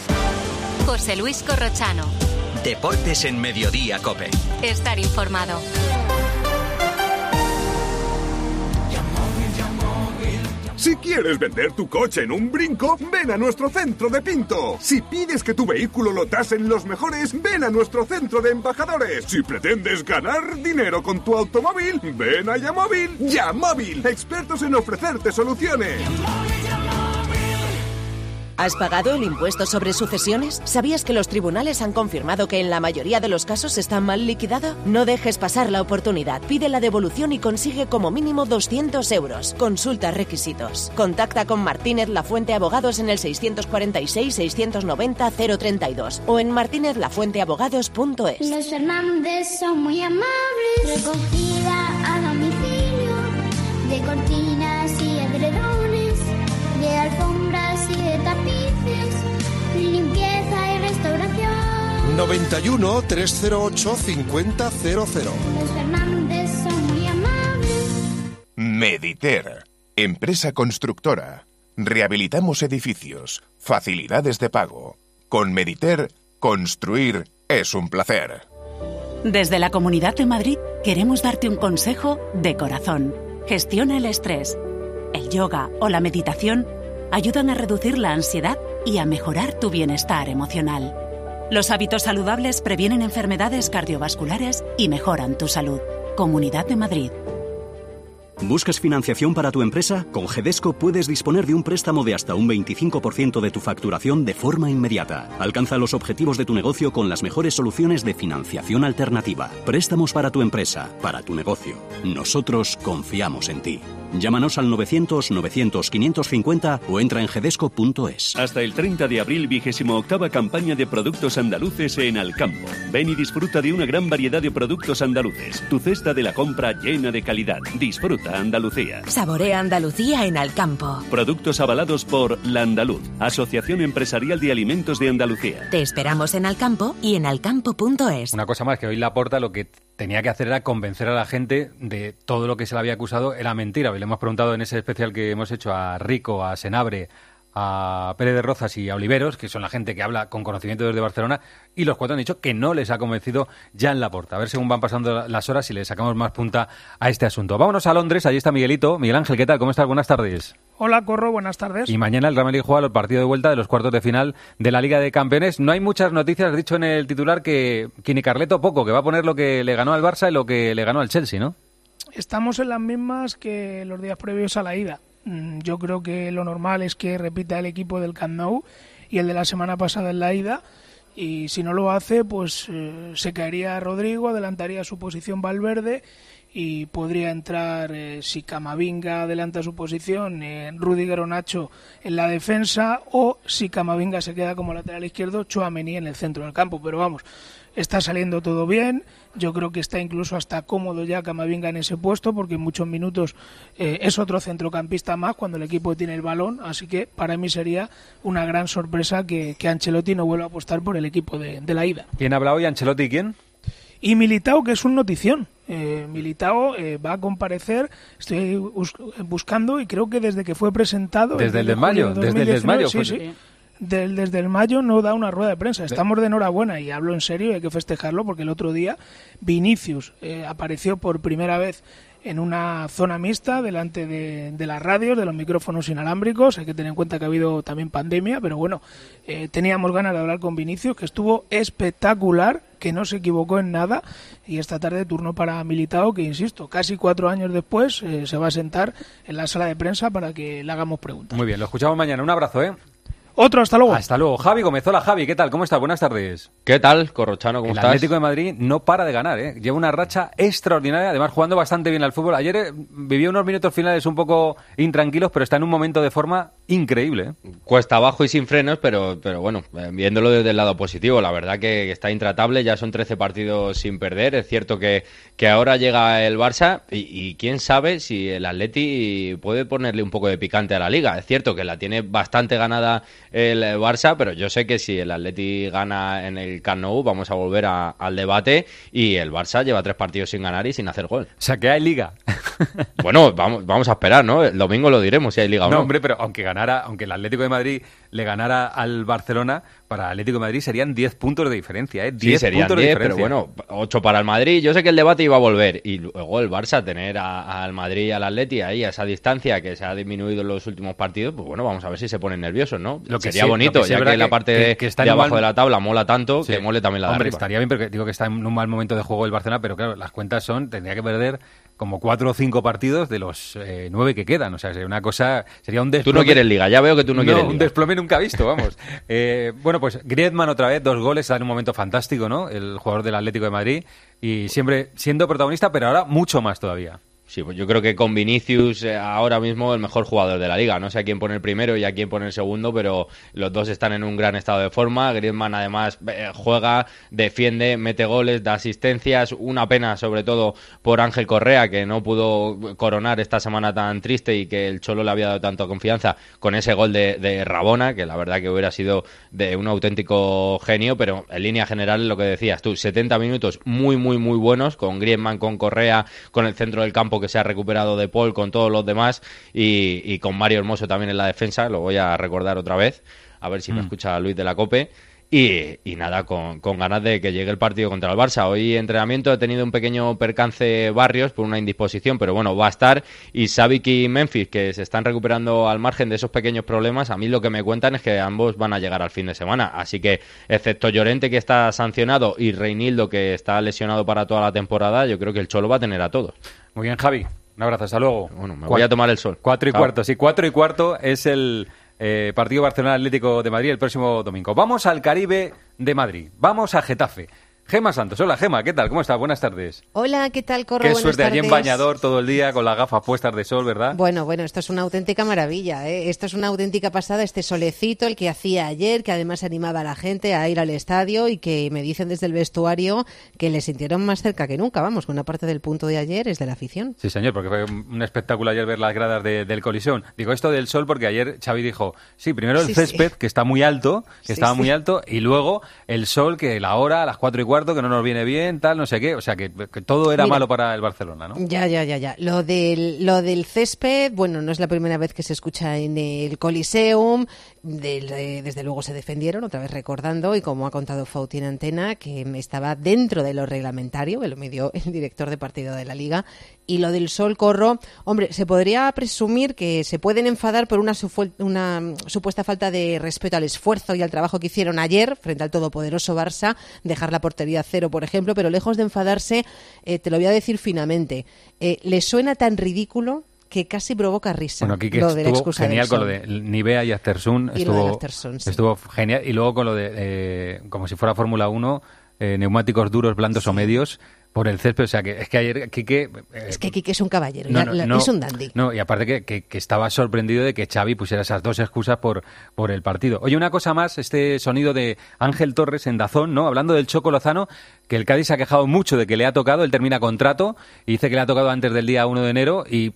José Luis Corrochano. Deportes en Mediodía, COPE. Estar informado. Si quieres vender tu coche en un brinco, ven a nuestro centro de Pinto. Si pides que tu vehículo lo tasen los mejores, ven a nuestro centro de embajadores. Si pretendes ganar dinero con tu automóvil, ven a Yamóvil. Yamóvil, expertos en ofrecerte soluciones. ¿Has pagado el impuesto sobre sucesiones? ¿Sabías que los tribunales han confirmado que en la mayoría de los casos está mal liquidado? No dejes pasar la oportunidad. Pide la devolución y consigue como mínimo doscientos euros. Consulta requisitos. Contacta con Martínez Lafuente Abogados en el seiscientos cuarenta y seis, seiscientos noventa, cero treinta y dos o en martínez lafuente abogados punto es. Los Fernández son muy amables. Recogida a domicilio de cortinas y edredones, de alfombras y de tapices, limpieza y restauración. noventa y uno, trescientos ocho, cincuenta cero cero. Los Fernández son muy amables. Mediter, empresa constructora. Rehabilitamos edificios, facilidades de pago. Con Mediter, construir es un placer. Desde la Comunidad de Madrid queremos darte un consejo de corazón. Gestiona el estrés. El yoga o la meditación ayudan a reducir la ansiedad y a mejorar tu bienestar emocional. Los hábitos saludables previenen enfermedades cardiovasculares y mejoran tu salud. Comunidad de Madrid. ¿Buscas financiación para tu empresa? Con Gedesco puedes disponer de un préstamo de hasta un veinticinco por ciento de tu facturación de forma inmediata. Alcanza los objetivos de tu negocio con las mejores soluciones de financiación alternativa. Préstamos para tu empresa, para tu negocio. Nosotros confiamos en ti. Llámanos al novecientos, novecientos, quinientos cincuenta o entra en gedesco punto es. Hasta el treinta de abril, vigésimo octava campaña de productos andaluces en Alcampo. Ven y disfruta de una gran variedad de productos andaluces. Tu cesta de la compra llena de calidad. Disfruta Andalucía. Saborea Andalucía en Alcampo. Productos avalados por La Andaluz, Asociación Empresarial de Alimentos de Andalucía. Te esperamos en Alcampo y en alcampo punto es. Una cosa más, que hoy Laporta lo que tenía que hacer era convencer a la gente de todo lo que se le había acusado era mentira. Le hemos preguntado en ese especial que hemos hecho a Rico, a Senabre, a Pérez de Rozas y a Oliveros, que son la gente que habla con conocimiento desde Barcelona, y los cuatro han dicho que no les ha convencido Jan Laporta. A ver según van pasando las horas si le sacamos más punta a este asunto. Vámonos a Londres, allí está Miguelito. Miguel Ángel, ¿qué tal? ¿Cómo estás? Buenas tardes. Hola, Corro, buenas tardes. Y mañana el Real Madrid juega el partido de vuelta de los cuartos de final de la Liga de Campeones. No hay muchas noticias, has dicho en el titular que Kini Carleto poco, que va a poner lo que le ganó al Barça y lo que le ganó al Chelsea, ¿no? Estamos en las mismas que los días previos a la ida. Yo creo que lo normal es que repita el equipo del Camp Nou y el de la semana pasada en la ida, y si no lo hace, pues eh, se caería Rodrigo, adelantaría su posición Valverde y podría entrar, eh, si Camavinga adelanta su posición, eh, Rudiger o Nacho en la defensa, o si Camavinga se queda como lateral izquierdo, Tchouaméni en el centro del campo. Pero vamos, está saliendo todo bien. Yo creo que está incluso hasta cómodo ya Camavinga en ese puesto, porque en muchos minutos eh, es otro centrocampista más cuando el equipo tiene el balón, así que para mí sería una gran sorpresa que, que Ancelotti no vuelva a apostar por el equipo de, de la ida. ¿Quién habla hoy? ¿Ancelotti y quién? Y Militao, que es un notición. Eh, Militao eh, va a comparecer, estoy bus- buscando, y creo que desde que fue presentado... Desde el de mayo, desde el de mayo. Sí, Pues, sí. Del, desde el mayo no da una rueda de prensa. Estamos de enhorabuena y hablo en serio, hay que festejarlo, porque el otro día Vinicius eh, apareció por primera vez en una zona mixta delante de, de las radios, de los micrófonos inalámbricos. Hay que tener en cuenta que ha habido también pandemia, pero bueno, eh, teníamos ganas de hablar con Vinicius, que estuvo espectacular, que no se equivocó en nada, y esta tarde turno para Militao, que insisto, casi cuatro años después eh, se va a sentar en la sala de prensa para que le hagamos preguntas. Muy bien, lo escuchamos mañana. Un abrazo, ¿eh? Otro, hasta luego. Hasta luego. Javi Gomezola. Javi, ¿qué tal? ¿Cómo estás? Buenas tardes. ¿Qué tal, Corrochano? ¿Cómo el estás? El Atlético de Madrid no para de ganar, ¿eh? Lleva una racha extraordinaria, además jugando bastante bien al fútbol. Ayer eh, vivió unos minutos finales un poco intranquilos, pero está en un momento de forma increíble, ¿eh? Cuesta abajo y sin frenos, pero, pero bueno, eh, viéndolo desde el lado positivo, la verdad que, que está intratable, ya son trece partidos sin perder. Es cierto que, que ahora llega el Barça y, y quién sabe si el Atleti puede ponerle un poco de picante a la Liga. Es cierto que la tiene bastante ganada el Barça, pero yo sé que si el Atleti gana en el Camp Nou vamos a volver a, al debate, y el Barça lleva tres partidos sin ganar y sin hacer gol. O sea que hay Liga. Bueno, vamos, vamos a esperar, ¿no? El domingo lo diremos si hay Liga o no. No, hombre, pero aunque ganara, aunque el Atlético de Madrid le ganara al Barcelona, para el Atlético de Madrid serían diez puntos de diferencia, ¿eh? Sí, serían puntos de diez, diferencia. pero bueno, ocho para el Madrid. Yo sé que el debate iba a volver. Y luego el Barça, tener a- al Madrid y al Atleti ahí a esa distancia que se ha disminuido en los últimos partidos, pues bueno, vamos a ver si se ponen nerviosos, ¿no? Lo que Sería sí, bonito, lo que sí ya es que, verdad la que- parte que- de, que está de en un abajo mal- de la tabla mola tanto, Sí. que mole también la de Hombre, arriba. estaría bien, pero digo que está en un mal momento de juego el Barcelona, pero claro, las cuentas son, tendría que perder como cuatro o cinco partidos de los eh, nueve que quedan. O sea, sería una cosa, sería un Tú desplome. no quieres Liga, ya veo que tú no, quieres un Liga. desplome nunca visto, vamos. Eh, bueno, pues Griezmann otra vez, dos goles, está en un momento fantástico, ¿no? El jugador del Atlético de Madrid y siempre siendo protagonista, pero ahora mucho más todavía. Sí, pues yo creo que con Vinicius eh, ahora mismo el mejor jugador de la liga. No sé a quién pone el primero y a quién pone el segundo, pero los dos están en un gran estado de forma. Griezmann además eh, juega, defiende, mete goles, da asistencias. Una pena sobre todo por Ángel Correa, que no pudo coronar esta semana tan triste y que el Cholo le había dado tanta confianza con ese gol de, de Rabona, que la verdad que hubiera sido de un auténtico genio, pero en línea general lo que decías tú, setenta minutos muy muy muy buenos, con Griezmann, con Correa, con el centro del campo que se ha recuperado de Paul, con todos los demás y, y con Mario Hermoso también en la defensa, lo voy a recordar otra vez, a ver si me Mm. escucha Luis de la COPE. Y, y nada, con, con ganas de que llegue el partido contra el Barça. Hoy entrenamiento he tenido un pequeño percance Barrios por una indisposición, pero bueno, va a estar. Y Savic y Memphis, que se están recuperando al margen de esos pequeños problemas, a mí lo que me cuentan es que ambos van a llegar al fin de semana. Así que, excepto Llorente, que está sancionado, y Reinildo, que está lesionado para toda la temporada, yo creo que el Cholo va a tener a todos. Muy bien, Javi. Un abrazo, hasta luego. Bueno, me voy a tomar el sol. Cuatro y Chao. cuarto, sí, cuatro y cuarto es el eh, partido Barcelona-Atlético de Madrid el próximo domingo. Vamos al Caribe de Madrid, vamos a Getafe. Gema Santos, hola Gema, ¿qué tal? ¿Cómo estás? Buenas tardes. Hola, ¿qué tal, Corro? Qué Buenas suerte allí en tardes. bañador todo el día con las gafas puestas de sol, ¿verdad? Bueno, bueno, esto es una auténtica maravilla, ¿eh? Esto es una auténtica pasada, este solecito, el que hacía ayer, que además animaba a la gente a ir al estadio y que me dicen desde el vestuario que le sintieron más cerca que nunca. Vamos, que una parte del punto de ayer es de la afición. Sí, señor, porque fue un espectáculo ayer ver las gradas de- del Colisón. Digo esto del sol porque ayer Xavi dijo, sí, primero el Sí, césped, sí. que está muy alto, que Sí, estaba sí. muy alto, y luego el sol, que la hora, a las cuatro y cuarto, que no nos viene bien, tal, no sé qué. O sea, que, que todo era Mira. malo para el Barcelona, ¿no? Ya, ya, ya, ya. Lo del, lo del césped, bueno, no es la primera vez que se escucha en el Coliseum. Del- eh, desde luego se defendieron, otra vez recordando, y como ha contado Fauti en antena, que estaba dentro de lo reglamentario, que lo midió el director de partido de la Liga. Y lo del sol, Corro, hombre, se podría presumir que se pueden enfadar por una, sufu- una mm, supuesta falta de respeto al esfuerzo y al trabajo que hicieron ayer frente al todopoderoso Barça, dejar la portería a cero, por ejemplo, pero lejos de enfadarse, eh, te lo voy a decir finamente, eh, le suena tan ridículo que casi provoca risa. Bueno, aquí que lo de la estuvo excusa genial del con lo sol. de Nivea y Aftersun. Y lo del Estuvo, Aftersun, sí. estuvo genial. Y luego con lo de, eh, como si fuera Fórmula uno, eh, neumáticos duros, blandos o medios, por el césped. O sea, que es que ayer Quique... eh, Es que Quique es un caballero, No, la- no, la- no, es un dandy. No, y aparte que, que- que estaba sorprendido de que Xavi pusiera esas dos excusas por, por el partido. Oye, una cosa más, este sonido de Ángel Torres en Dazón, ¿no? Hablando del Choco Lozano, que el Cádiz se ha quejado mucho de que le ha tocado, él termina contrato y dice que le ha tocado antes del día uno de enero y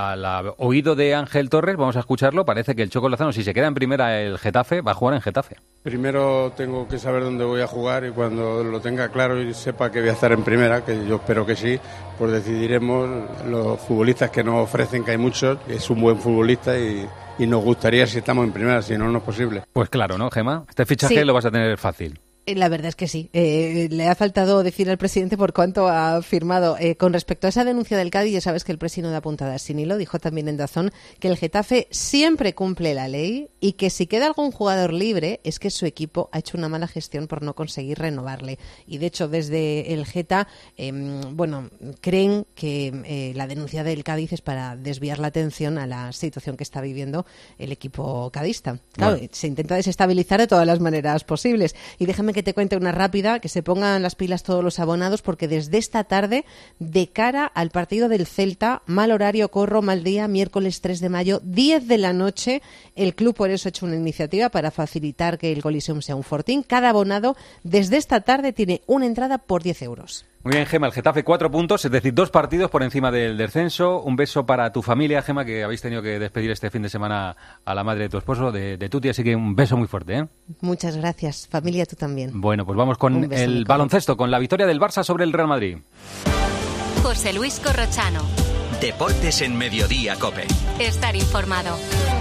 al oído de Ángel Torres, vamos a escucharlo, parece que el Choco Lozano, si se queda en primera el Getafe, va a jugar en Getafe. Primero tengo que saber dónde voy a jugar y cuando lo tenga claro y sepa que voy a estar en primera, que yo espero que sí, pues decidiremos los futbolistas que nos ofrecen, que hay muchos, es un buen futbolista y, y nos gustaría si estamos en primera, si no, no es posible. Pues claro, ¿no, Gema? Este fichaje Sí. lo vas a tener fácil. Eh, La verdad es que sí. Eh, le ha faltado decir al presidente por cuánto ha firmado. Eh, con respecto a esa denuncia del Cádiz, ya sabes que el presidente no da puntadas sin hilo. Dijo también en Dazón que el Getafe siempre cumple la ley y que si queda algún jugador libre es que su equipo ha hecho una mala gestión por no conseguir renovarle. Y de hecho, desde el Geta, eh, bueno, creen que eh, la denuncia del Cádiz es para desviar la atención a la situación que está viviendo el equipo cadista. Claro, Bueno. se intenta desestabilizar de todas las maneras posibles. Y déjame que te cuente una rápida, que se pongan las pilas todos los abonados, porque desde esta tarde, de cara al partido del Celta, mal horario, Corro, mal día, miércoles tres de mayo, diez de la noche, el club por eso ha hecho una iniciativa para facilitar que el Coliseum sea un fortín. Cada abonado desde esta tarde tiene una entrada por diez euros. Muy bien, Gema, el Getafe cuatro puntos, es decir, dos partidos por encima del descenso. Un beso para tu familia, Gema, que habéis tenido que despedir este fin de semana a la madre de tu esposo, de, de Tuti, así que un beso muy fuerte, ¿eh? Muchas gracias. Familia, tú también. Bueno, pues vamos con Un beso, el mi baloncesto, con la victoria del Barça sobre el Real Madrid. José Luis Corrochano. Deportes en Mediodía COPE. Estar informado.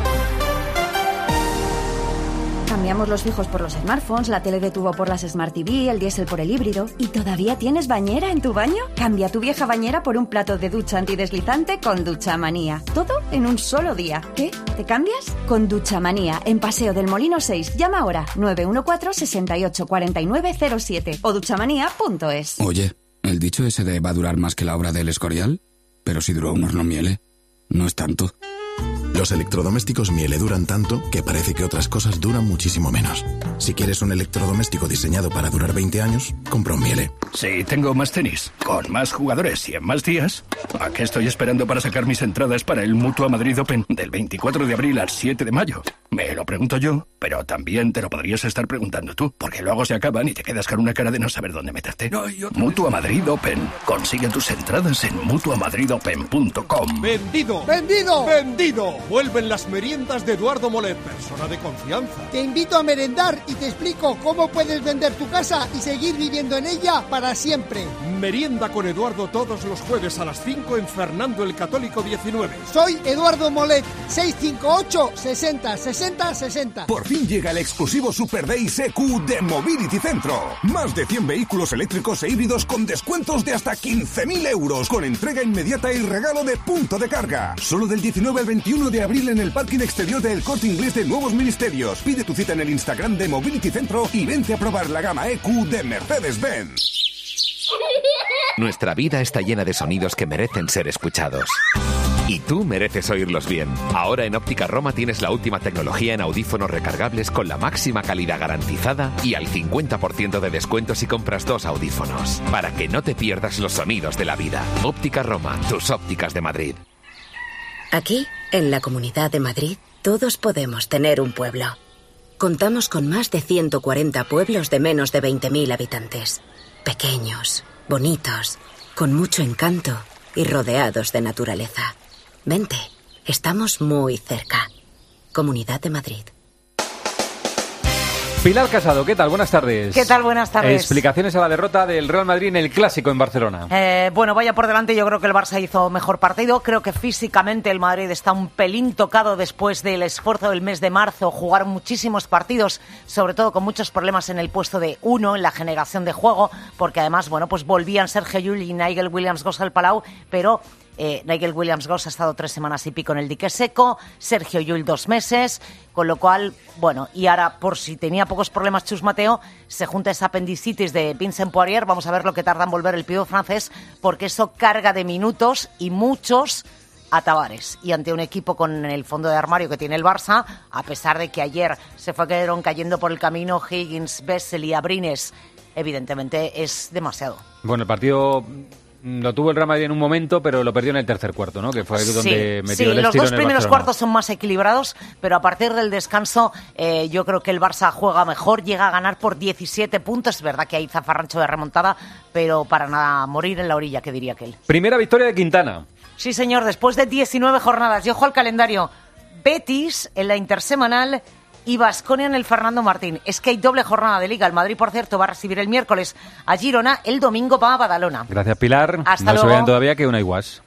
Cambiamos los fijos por los smartphones, la tele de tubo por las Smart T V, el diésel por el híbrido. ¿Y todavía tienes bañera en tu baño? Cambia tu vieja bañera por un plato de ducha antideslizante con Duchamanía. Todo en un solo día. ¿Qué? ¿Te cambias? Con Duchamanía, en Paseo del Molino seis. Llama ahora nueve uno cuatro, seis ocho cuatro nueve cero siete o duchamanía punto es. Oye, ¿el dicho ese de va a durar más que la obra del Escorial? Pero si duró un horno Miele, no es tanto. Los electrodomésticos Miele duran tanto que parece que otras cosas duran muchísimo menos. Si quieres un electrodoméstico diseñado para durar veinte años, compra un Miele. Si tengo más tenis, con más jugadores y en más días, ¿a qué estoy esperando para sacar mis entradas para el Mutua Madrid Open del veinticuatro de abril al siete de mayo? Me lo pregunto yo, pero también te lo podrías estar preguntando tú, porque luego se acaban y te quedas con una cara de no saber dónde meterte. No, Mutua Madrid Open. Consigue tus entradas en mutua madrid open punto com. ¡Vendido! ¡Vendido! ¡Vendido! Vuelven las meriendas de Eduardo Molet, persona de confianza. Te invito a merendar y te explico cómo puedes vender tu casa y seguir viviendo en ella para siempre. Merienda con Eduardo todos los jueves a las cinco en Fernando el Católico diecinueve. Soy Eduardo Molet, seis cinco ocho, sesenta, sesenta, sesenta. Por fin llega el exclusivo Super Days E Q de Mobility Centro. Más de cien vehículos eléctricos e híbridos con descuentos de hasta quince mil euros, con entrega inmediata y regalo de punto de carga. Solo del diecinueve al veintiuno de abril en el parking exterior del Corte Inglés de Nuevos Ministerios. Pide tu cita en el Instagram de Mobility Centro y vente a probar la gama E Q de Mercedes-Benz. Nuestra vida está llena de sonidos que merecen ser escuchados. Y tú mereces oírlos bien. Ahora en Óptica Roma tienes la última tecnología en audífonos recargables con la máxima calidad garantizada y al cincuenta por ciento de descuento si compras dos audífonos. Para que no te pierdas los sonidos de la vida. Óptica Roma, tus ópticas de Madrid. Aquí, en la Comunidad de Madrid, todos podemos tener un pueblo. Contamos con más de ciento cuarenta pueblos de menos de veinte mil habitantes. Pequeños, bonitos, con mucho encanto y rodeados de naturaleza. Vente, estamos muy cerca. Comunidad de Madrid. Pilar Casado, ¿qué tal? Buenas tardes. ¿Qué tal? Buenas tardes. Explicaciones a la derrota del Real Madrid en el Clásico en Barcelona. Eh, bueno, vaya por delante, yo creo que el Barça hizo mejor partido. Creo que físicamente el Madrid está un pelín tocado después del esfuerzo del mes de marzo. Jugar muchísimos partidos, sobre todo con muchos problemas en el puesto de uno, en la generación de juego, porque además, bueno, pues volvían Sergio Llull y Nigel Williams-Goss al Palau, pero... Eh, Nigel Williams-Goss ha estado tres semanas y pico en el dique seco, Sergio Llull dos meses, con lo cual, bueno, y ahora por si tenía pocos problemas Chus Mateo, se junta esa apendicitis de Vincent Poirier, vamos a ver lo que tarda en volver el pívot francés, porque eso carga de minutos y muchos a Tavares. Y ante un equipo con el fondo de armario que tiene el Barça, a pesar de que ayer se fueron cayendo por el camino Higgins, Bessel y Abrines, evidentemente es demasiado. Bueno, el partido... Lo tuvo el Real Madrid en un momento, pero lo perdió en el tercer cuarto, ¿no? Que fue ahí donde sí, metió sí, el estilo en el los dos primeros Barcelona. cuartos son más equilibrados, pero a partir del descanso eh, yo creo que el Barça juega mejor, llega a ganar por diecisiete puntos. Es verdad que hay zafarrancho de remontada, pero para nada morir en la orilla, que diría aquel. Primera victoria de Quintana. Sí, señor, después de diecinueve jornadas. Y ojo al calendario. Betis en la intersemanal y Baskonia en el Fernando Martín. Es que hay doble jornada de Liga. El Madrid, por cierto, va a recibir el miércoles a Girona, el domingo va a Badalona. Gracias, Pilar. Hasta no luego. se vayan todavía, que una iguas.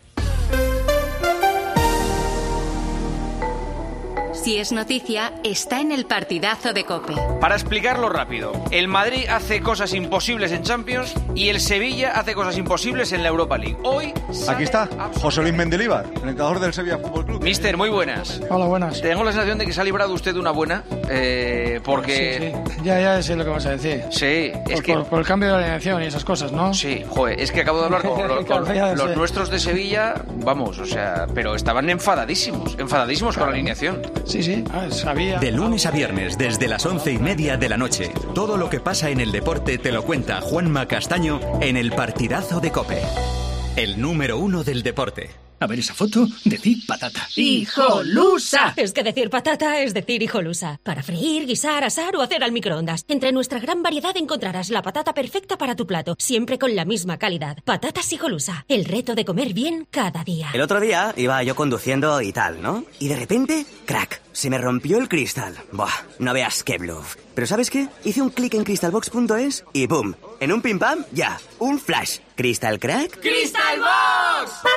Si es noticia, está en el partidazo de COPE. Para explicarlo rápido, el Madrid hace cosas imposibles en Champions y el Sevilla hace cosas imposibles en la Europa League. Hoy aquí está José Luis Mendilibar, entrenador del Sevilla Fútbol Club. Mister, muy buenas. Hola, buenas. Tengo la sensación de que se ha librado usted de una buena, eh, porque... Sí, sí. Ya, ya sé lo que vas a decir. Sí, es por, que... Por, por el cambio de la alineación y esas cosas, ¿no? Sí, joder, es que acabo de hablar con, lo, con los nuestros de Sevilla, vamos, o sea, pero estaban enfadadísimos, enfadadísimos con la alineación. Sí, sí, ah, sabía. De lunes a viernes, desde las once y media de la noche, todo lo que pasa en el deporte te lo cuenta Juanma Castaño en el partidazo de COPE. El número uno del deporte. A ver esa foto, decir patata. ¡Hijolusa! Es que decir patata es decir hijolusa. Para freír, guisar, asar o hacer al microondas. Entre nuestra gran variedad encontrarás la patata perfecta para tu plato, siempre con la misma calidad. Patatas Hijolusa, el reto de comer bien cada día. El otro día iba yo conduciendo y tal, ¿no? Y de repente, crack, se me rompió el cristal. Buah, no veas qué bluff. Pero ¿sabes qué? Hice un clic en crystalbox punto es y ¡boom! En un pim pam, ya, un flash. ¿Crystal crack? ¡Crystalbox!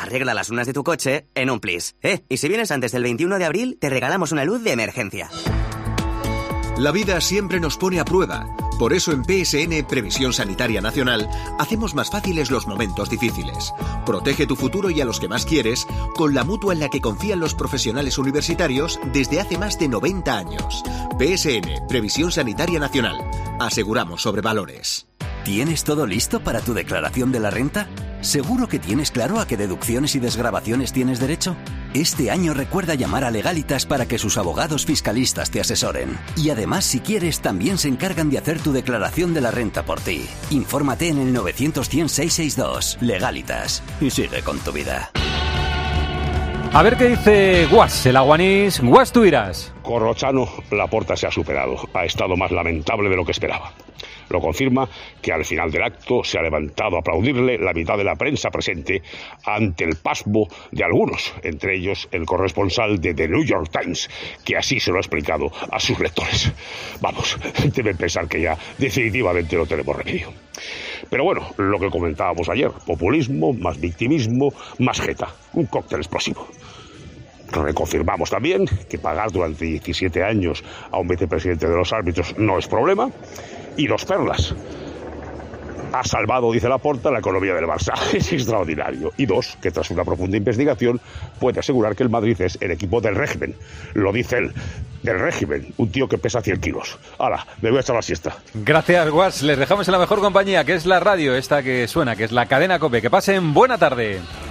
Arregla las lunas de tu coche en un plis. Eh, y si vienes antes del veintiuno de abril, te regalamos una luz de emergencia. La vida siempre nos pone a prueba. Por eso en P S N Previsión Sanitaria Nacional hacemos más fáciles los momentos difíciles. Protege tu futuro y a los que más quieres con la mutua en la que confían los profesionales universitarios desde hace más de noventa años. P S N Previsión Sanitaria Nacional. Aseguramos sobre valores. ¿Tienes todo listo para tu declaración de la renta? ¿Seguro que tienes claro a qué deducciones y desgravaciones tienes derecho? Este año recuerda llamar a Legalitas para que sus abogados fiscalistas te asesoren. Y además, si quieres, también se encargan de hacer tu declaración de la renta por ti. Infórmate en el novecientos cien seiscientos sesenta y dos. Legalitas. Y sigue con tu vida. A ver qué dice Guas, el aguanís. Guas, tú irás. Corrochano, Laporta se ha superado. Ha estado más lamentable de lo que esperaba. Lo confirma que al final del acto se ha levantado a aplaudirle la mitad de la prensa presente ante el pasmo de algunos, entre ellos el corresponsal de The New York Times, que así se lo ha explicado a sus lectores. Vamos, deben pensar que ya definitivamente no tenemos remedio. Pero bueno, lo que comentábamos ayer, populismo, más victimismo, más jeta, un cóctel explosivo. Reconfirmamos también que pagar durante diecisiete años a un vicepresidente de los árbitros no es problema. Y los Perlas. Ha salvado, dice Laporta, la economía del Barça. Es extraordinario. Y dos, que tras una profunda investigación puede asegurar que el Madrid es el equipo del régimen. Lo dice él, del régimen. Un tío que pesa cien kilos. ¡Hala! Me voy a echar la siesta. Gracias, Guas. Les dejamos en la mejor compañía, que es la radio, esta que suena, que es la cadena COPE. Que pasen buena tarde.